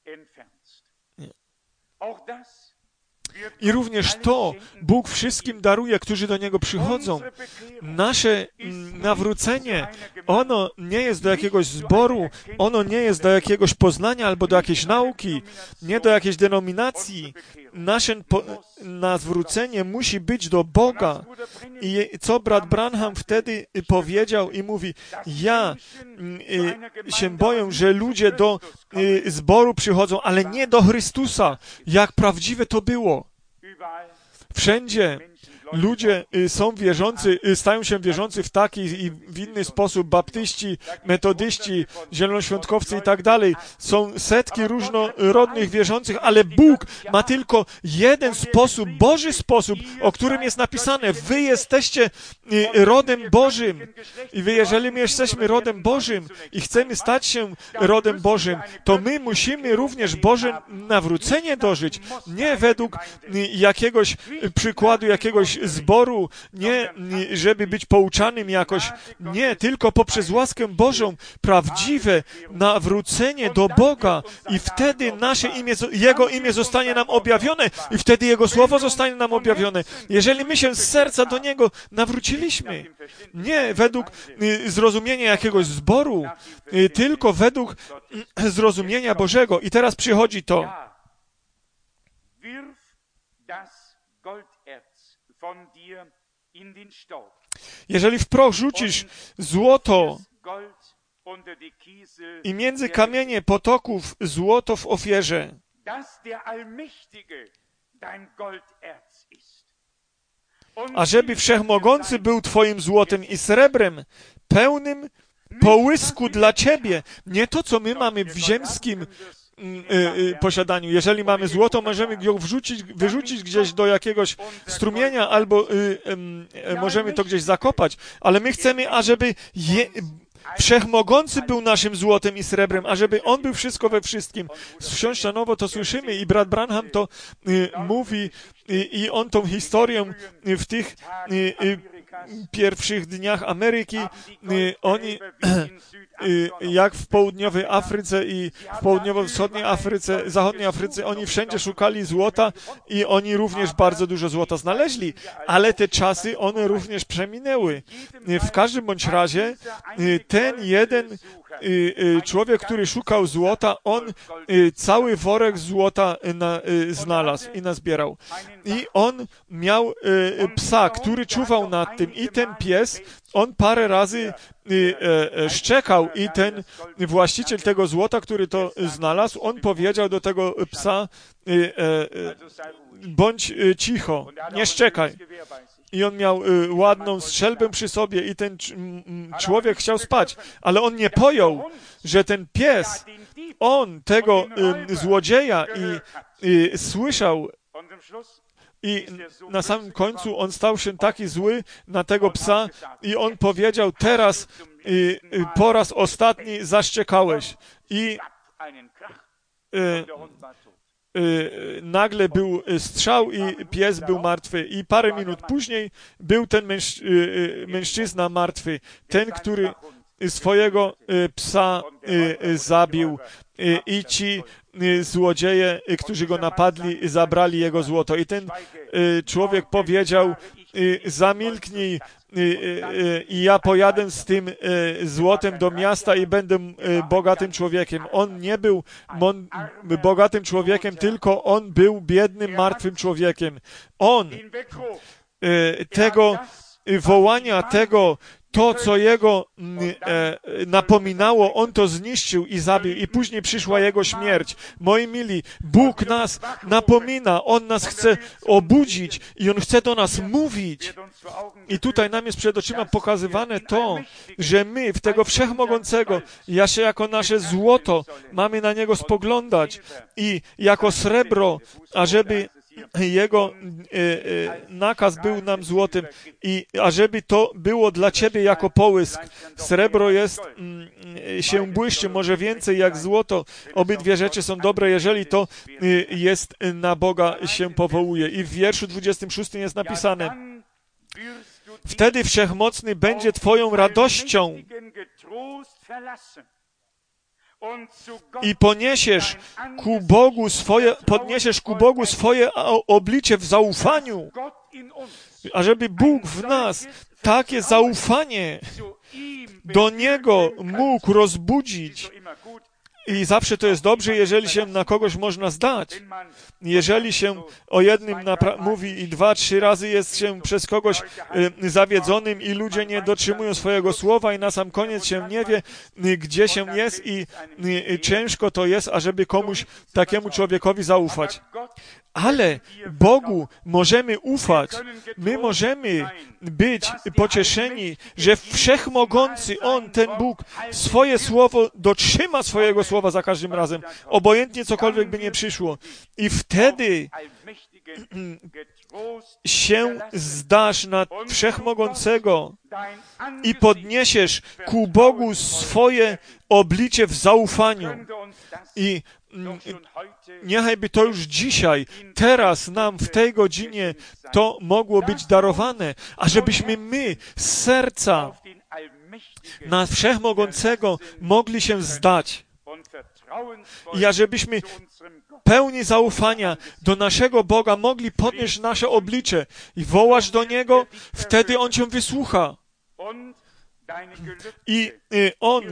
i również to Bóg wszystkim daruje, którzy do Niego przychodzą. Nasze nawrócenie, ono nie jest do jakiegoś zboru, ono nie jest do jakiegoś poznania albo do jakiejś nauki, nie do jakiejś denominacji. Nasze po, nawrócenie musi być do Boga. I co brat Branham wtedy powiedział i mówi: ja y, się boję, że ludzie do y, zboru przychodzą, ale nie do Chrystusa, jak prawdziwe to było. Wszędzie ludzie są wierzący, stają się wierzący w taki i w inny sposób. Baptyści, metodyści, zielonoświątkowcy i tak dalej. Są setki różnorodnych wierzących, ale Bóg ma tylko jeden sposób, Boży sposób, o którym jest napisane: wy jesteście rodem Bożym. I wy, jeżeli my jesteśmy rodem Bożym i chcemy stać się rodem Bożym, to my musimy również Boże nawrócenie dożyć. Nie według jakiegoś przykładu, jakiegoś zboru, nie żeby być pouczanym jakoś, nie, tylko poprzez łaskę Bożą, prawdziwe nawrócenie do Boga i wtedy nasze imię, Jego imię zostanie nam objawione i wtedy Jego Słowo zostanie nam objawione. Jeżeli my się z serca do Niego nawróciliśmy, nie według zrozumienia jakiegoś zboru, tylko według zrozumienia Bożego. I teraz przychodzi to. Jeżeli w proch rzucisz złoto i między kamienie potoków złoto w ofierze, ażeby Wszechmogący był Twoim złotem i srebrem, pełnym połysku dla Ciebie. Nie to, co my mamy w ziemskim y, y, posiadaniu. Jeżeli mamy złoto, możemy go wrzucić, wyrzucić gdzieś do jakiegoś strumienia, albo y, y, y, możemy to gdzieś zakopać. Ale my chcemy, ażeby je, Wszechmogący był naszym złotem i srebrem, ażeby On był wszystko we wszystkim. Wciąż na nowo to słyszymy i brat Branham to y, mówi y, i on tą historię y, w tych y, y, pierwszych dniach Ameryki, y, oni y, jak w południowej Afryce i w południowo-wschodniej Afryce, zachodniej Afryce, oni wszędzie szukali złota i oni również bardzo dużo złota znaleźli, ale te czasy, one również przeminęły. Y, w każdym bądź razie y, ten jeden y, y, człowiek, który szukał złota, on y, cały worek złota na, y, znalazł i nazbierał. I on miał y, psa, który czuwał nad tym i ten pies, on parę razy y, y, szczekał i ten właściciel tego złota, który to znalazł, on powiedział do tego psa, y, y, y, bądź y, cicho, nie szczekaj. I on miał y, ładną strzelbę przy sobie i ten m, człowiek chciał spać, ale on nie pojął, że ten pies, on tego y, złodzieja i y, słyszał i na samym końcu on stał się taki zły na tego psa i on powiedział, teraz y, y, po raz ostatni zaszczekałeś. I y, y, nagle był strzał i pies był martwy. I parę minut później był ten męż, y, mężczyzna martwy. Ten, który swojego y, psa y, y, zabił y, i ci y, złodzieje, y, którzy go napadli, zabrali jego złoto. I ten y, człowiek powiedział, y, zamilknij i y, y, y, ja pojadę z tym y, złotem do miasta i będę y, bogatym człowiekiem. On nie był mon, bogatym człowiekiem, tylko on był biednym, martwym człowiekiem. On y, tego y, wołania, tego to, co jego e, napominało, on to zniszczył i zabił i później przyszła jego śmierć. Moi mili, Bóg nas napomina, On nas chce obudzić i On chce do nas mówić. I tutaj nam jest przed oczyma pokazywane to, że my w tego Wszechmogącego, ja się jako nasze złoto, mamy na Niego spoglądać i jako srebro, ażeby Jego e, e, nakaz był nam złotym i ażeby to było dla Ciebie jako połysk. Srebro jest, m, się błyszczy, może więcej jak złoto. Obydwie rzeczy są dobre, jeżeli to e, jest na Boga się powołuje. I w wierszu dwudziestym szóstym jest napisane: wtedy Wszechmocny będzie Twoją radością i poniesiesz ku Bogu swoje, podniesiesz ku Bogu swoje oblicze w zaufaniu, ażeby Bóg w nas takie zaufanie do Niego mógł rozbudzić. I zawsze to jest dobrze, jeżeli się na kogoś można zdać. Jeżeli się o jednym mówi i dwa, trzy razy jest się przez kogoś y, zawiedzonym i ludzie nie dotrzymują swojego słowa i na sam koniec się nie wie, y, gdzie się jest i y, y, ciężko to jest, ażeby komuś takiemu człowiekowi zaufać. Ale Bogu możemy ufać. My możemy być pocieszeni, że Wszechmogący On, ten Bóg, swoje słowo dotrzyma swojego słowa za każdym razem, obojętnie cokolwiek by nie przyszło. I wtedy się zdasz na Wszechmogącego i podniesiesz ku Bogu swoje oblicze w zaufaniu. I niechajby to już dzisiaj, teraz nam w tej godzinie to mogło być darowane, ażebyśmy my z serca na Wszechmogącego mogli się zdać i ażebyśmy pełni zaufania do naszego Boga mogli podnieść nasze oblicze i wołasz do Niego, wtedy On Cię wysłucha. I y, On,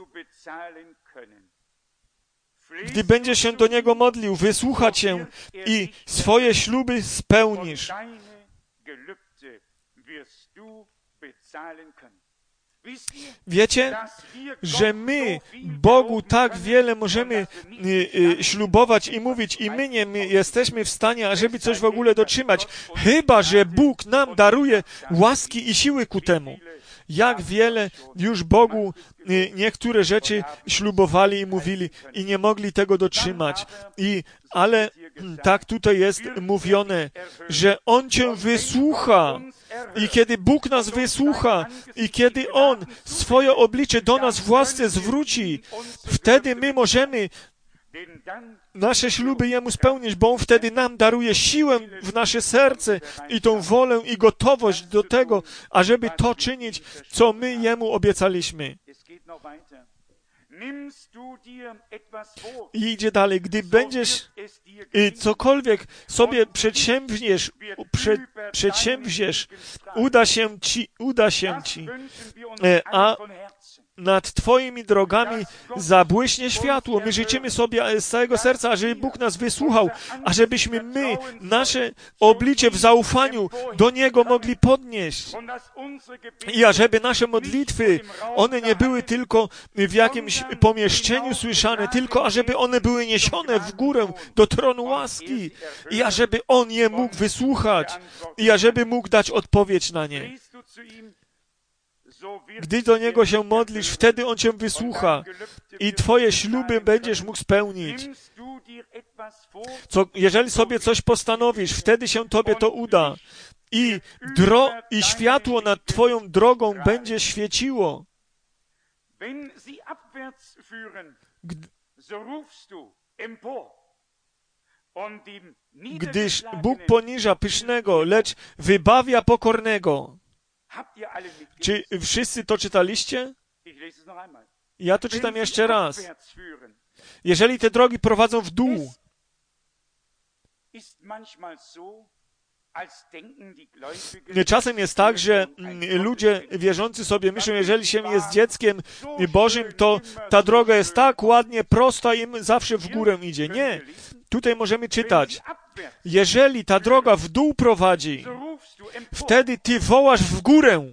gdy będziesz się do Niego modlił, wysłucha Cię i swoje śluby spełnisz. Wiecie, że my Bogu tak wiele możemy y, y, ślubować i mówić i my nie my jesteśmy w stanie, ażeby coś w ogóle dotrzymać, chyba że Bóg nam daruje łaski i siły ku temu. Jak wiele już Bogu y, niektóre rzeczy ślubowali i mówili i nie mogli tego dotrzymać. I, ale tak tutaj jest mówione, że On Cię wysłucha. I kiedy Bóg nas wysłucha i kiedy On swoje oblicze do nas w łasce zwróci, wtedy my możemy nasze śluby Jemu spełnić, bo On wtedy nam daruje siłę w nasze serce i tą wolę i gotowość do tego, ażeby to czynić, co my Jemu obiecaliśmy. I idzie dalej. Gdy będziesz y, cokolwiek sobie przedsięwziesz, prze, przedsięwziesz, uda się Ci, uda się Ci, e, a nad Twoimi drogami zabłyśnie światło. My życzymy sobie z całego serca, ażeby Bóg nas wysłuchał, ażebyśmy my nasze oblicze w zaufaniu do Niego mogli podnieść. I ażeby nasze modlitwy, one nie były tylko w jakimś pomieszczeniu słyszane, tylko ażeby one były niesione w górę do tronu łaski i ażeby On je mógł wysłuchać i ażeby mógł dać odpowiedź na nie. Gdy do Niego się modlisz, wtedy On Cię wysłucha i Twoje śluby będziesz mógł spełnić. Co, jeżeli sobie coś postanowisz, wtedy się Tobie to uda. I, dro, i światło nad Twoją drogą będzie świeciło. Gdy, gdyż Bóg poniża pysznego, lecz wybawia pokornego. Czy wszyscy to czytaliście? Ja to czytam jeszcze raz. Jeżeli te drogi prowadzą w dół, czasem jest tak, że ludzie wierzący sobie myślą, jeżeli się jest dzieckiem Bożym, to ta droga jest tak ładnie prosta i zawsze w górę idzie. Nie. Tutaj możemy czytać. Jeżeli ta droga w dół prowadzi, wtedy Ty wołasz w górę.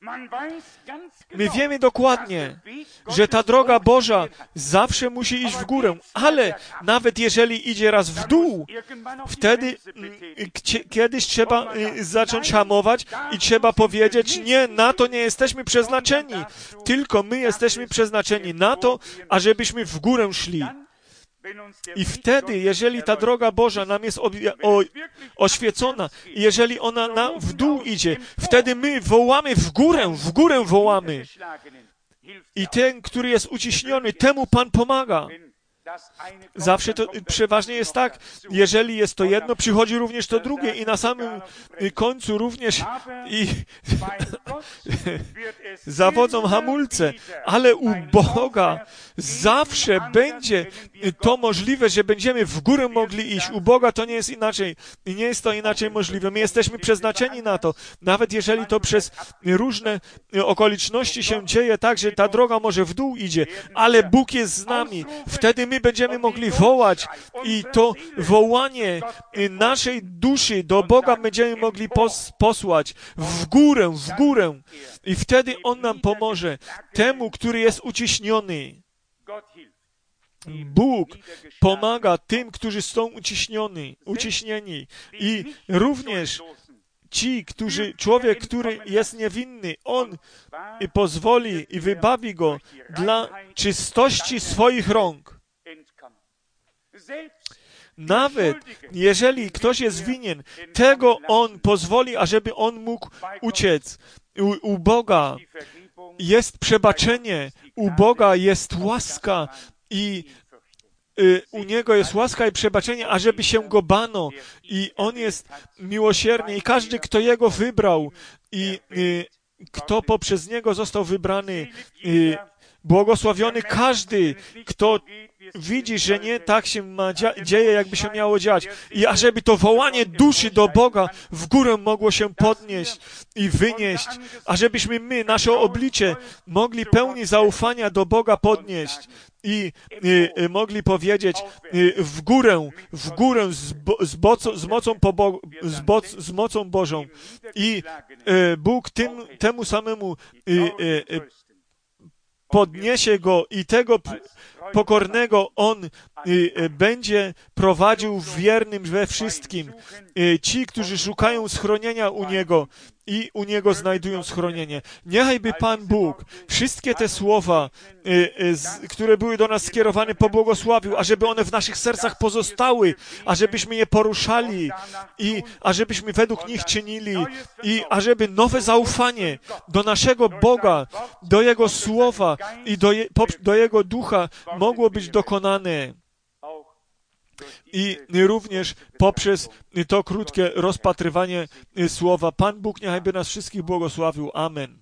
My wiemy dokładnie, że ta droga Boża zawsze musi iść w górę, ale nawet jeżeli idzie raz w dół, wtedy kiedyś trzeba zacząć hamować i trzeba powiedzieć, nie, na to nie jesteśmy przeznaczeni, tylko my jesteśmy przeznaczeni na to, ażebyśmy w górę szli. I wtedy, jeżeli ta droga Boża nam jest obja- o, oświecona, jeżeli ona na, w dół idzie, wtedy my wołamy w górę, w górę wołamy. I ten, który jest uciśniony, temu Pan pomaga. Zawsze to przeważnie jest tak, jeżeli jest to jedno, przychodzi również to drugie i na samym końcu również i zawodzą hamulce, ale u Boga zawsze będzie to możliwe, że będziemy w górę mogli iść. U Boga to nie jest inaczej i nie jest to inaczej możliwe. My jesteśmy przeznaczeni na to, nawet jeżeli to przez różne okoliczności się dzieje tak, że ta droga może w dół idzie, ale Bóg jest z nami. Wtedy my będziemy mogli wołać i to wołanie naszej duszy do Boga będziemy mogli pos- posłać w górę, w górę. I wtedy On nam pomoże, temu, który jest uciśniony. Bóg pomaga tym, którzy są uciśnioni, uciśnieni. I również ci, którzy, człowiek, który jest niewinny, On pozwoli i wybawi go dla czystości swoich rąk. Nawet jeżeli ktoś jest winien, tego On pozwoli, ażeby on mógł uciec. U, u Boga jest przebaczenie, u Boga jest łaska i y, u Niego jest łaska i przebaczenie, ażeby się Go bano. I On jest miłosierny i każdy, kto Jego wybrał i y, kto poprzez Niego został wybrany, y, błogosławiony każdy, kto widzi, że nie tak się ma dzia- dzieje, jakby się miało dziać. I ażeby to wołanie duszy do Boga w górę mogło się podnieść i wynieść, ażebyśmy my, nasze oblicze, mogli pełni zaufania do Boga podnieść i y, y, mogli powiedzieć y, w górę, w górę z, bo, z, boco, z, mocą, po Bo, z, bo, z mocą Bożą. I y, Bóg tym, temu samemu y, y, y, podniesie go i tego pokornego On y, y, będzie prowadził wiernym we wszystkim. Y, ci, którzy szukają schronienia u Niego i u Niego znajdują schronienie. Niechajby Pan Bóg wszystkie te słowa, y, y, z, które były do nas skierowane, pobłogosławił, ażeby one w naszych sercach pozostały, ażebyśmy je poruszali i ażebyśmy według nich czynili i ażeby nowe zaufanie do naszego Boga, do Jego Słowa i do, je, do Jego Ducha mogło być dokonane. I również poprzez to krótkie rozpatrywanie słowa. Pan Bóg niechajby nas wszystkich błogosławił. Amen.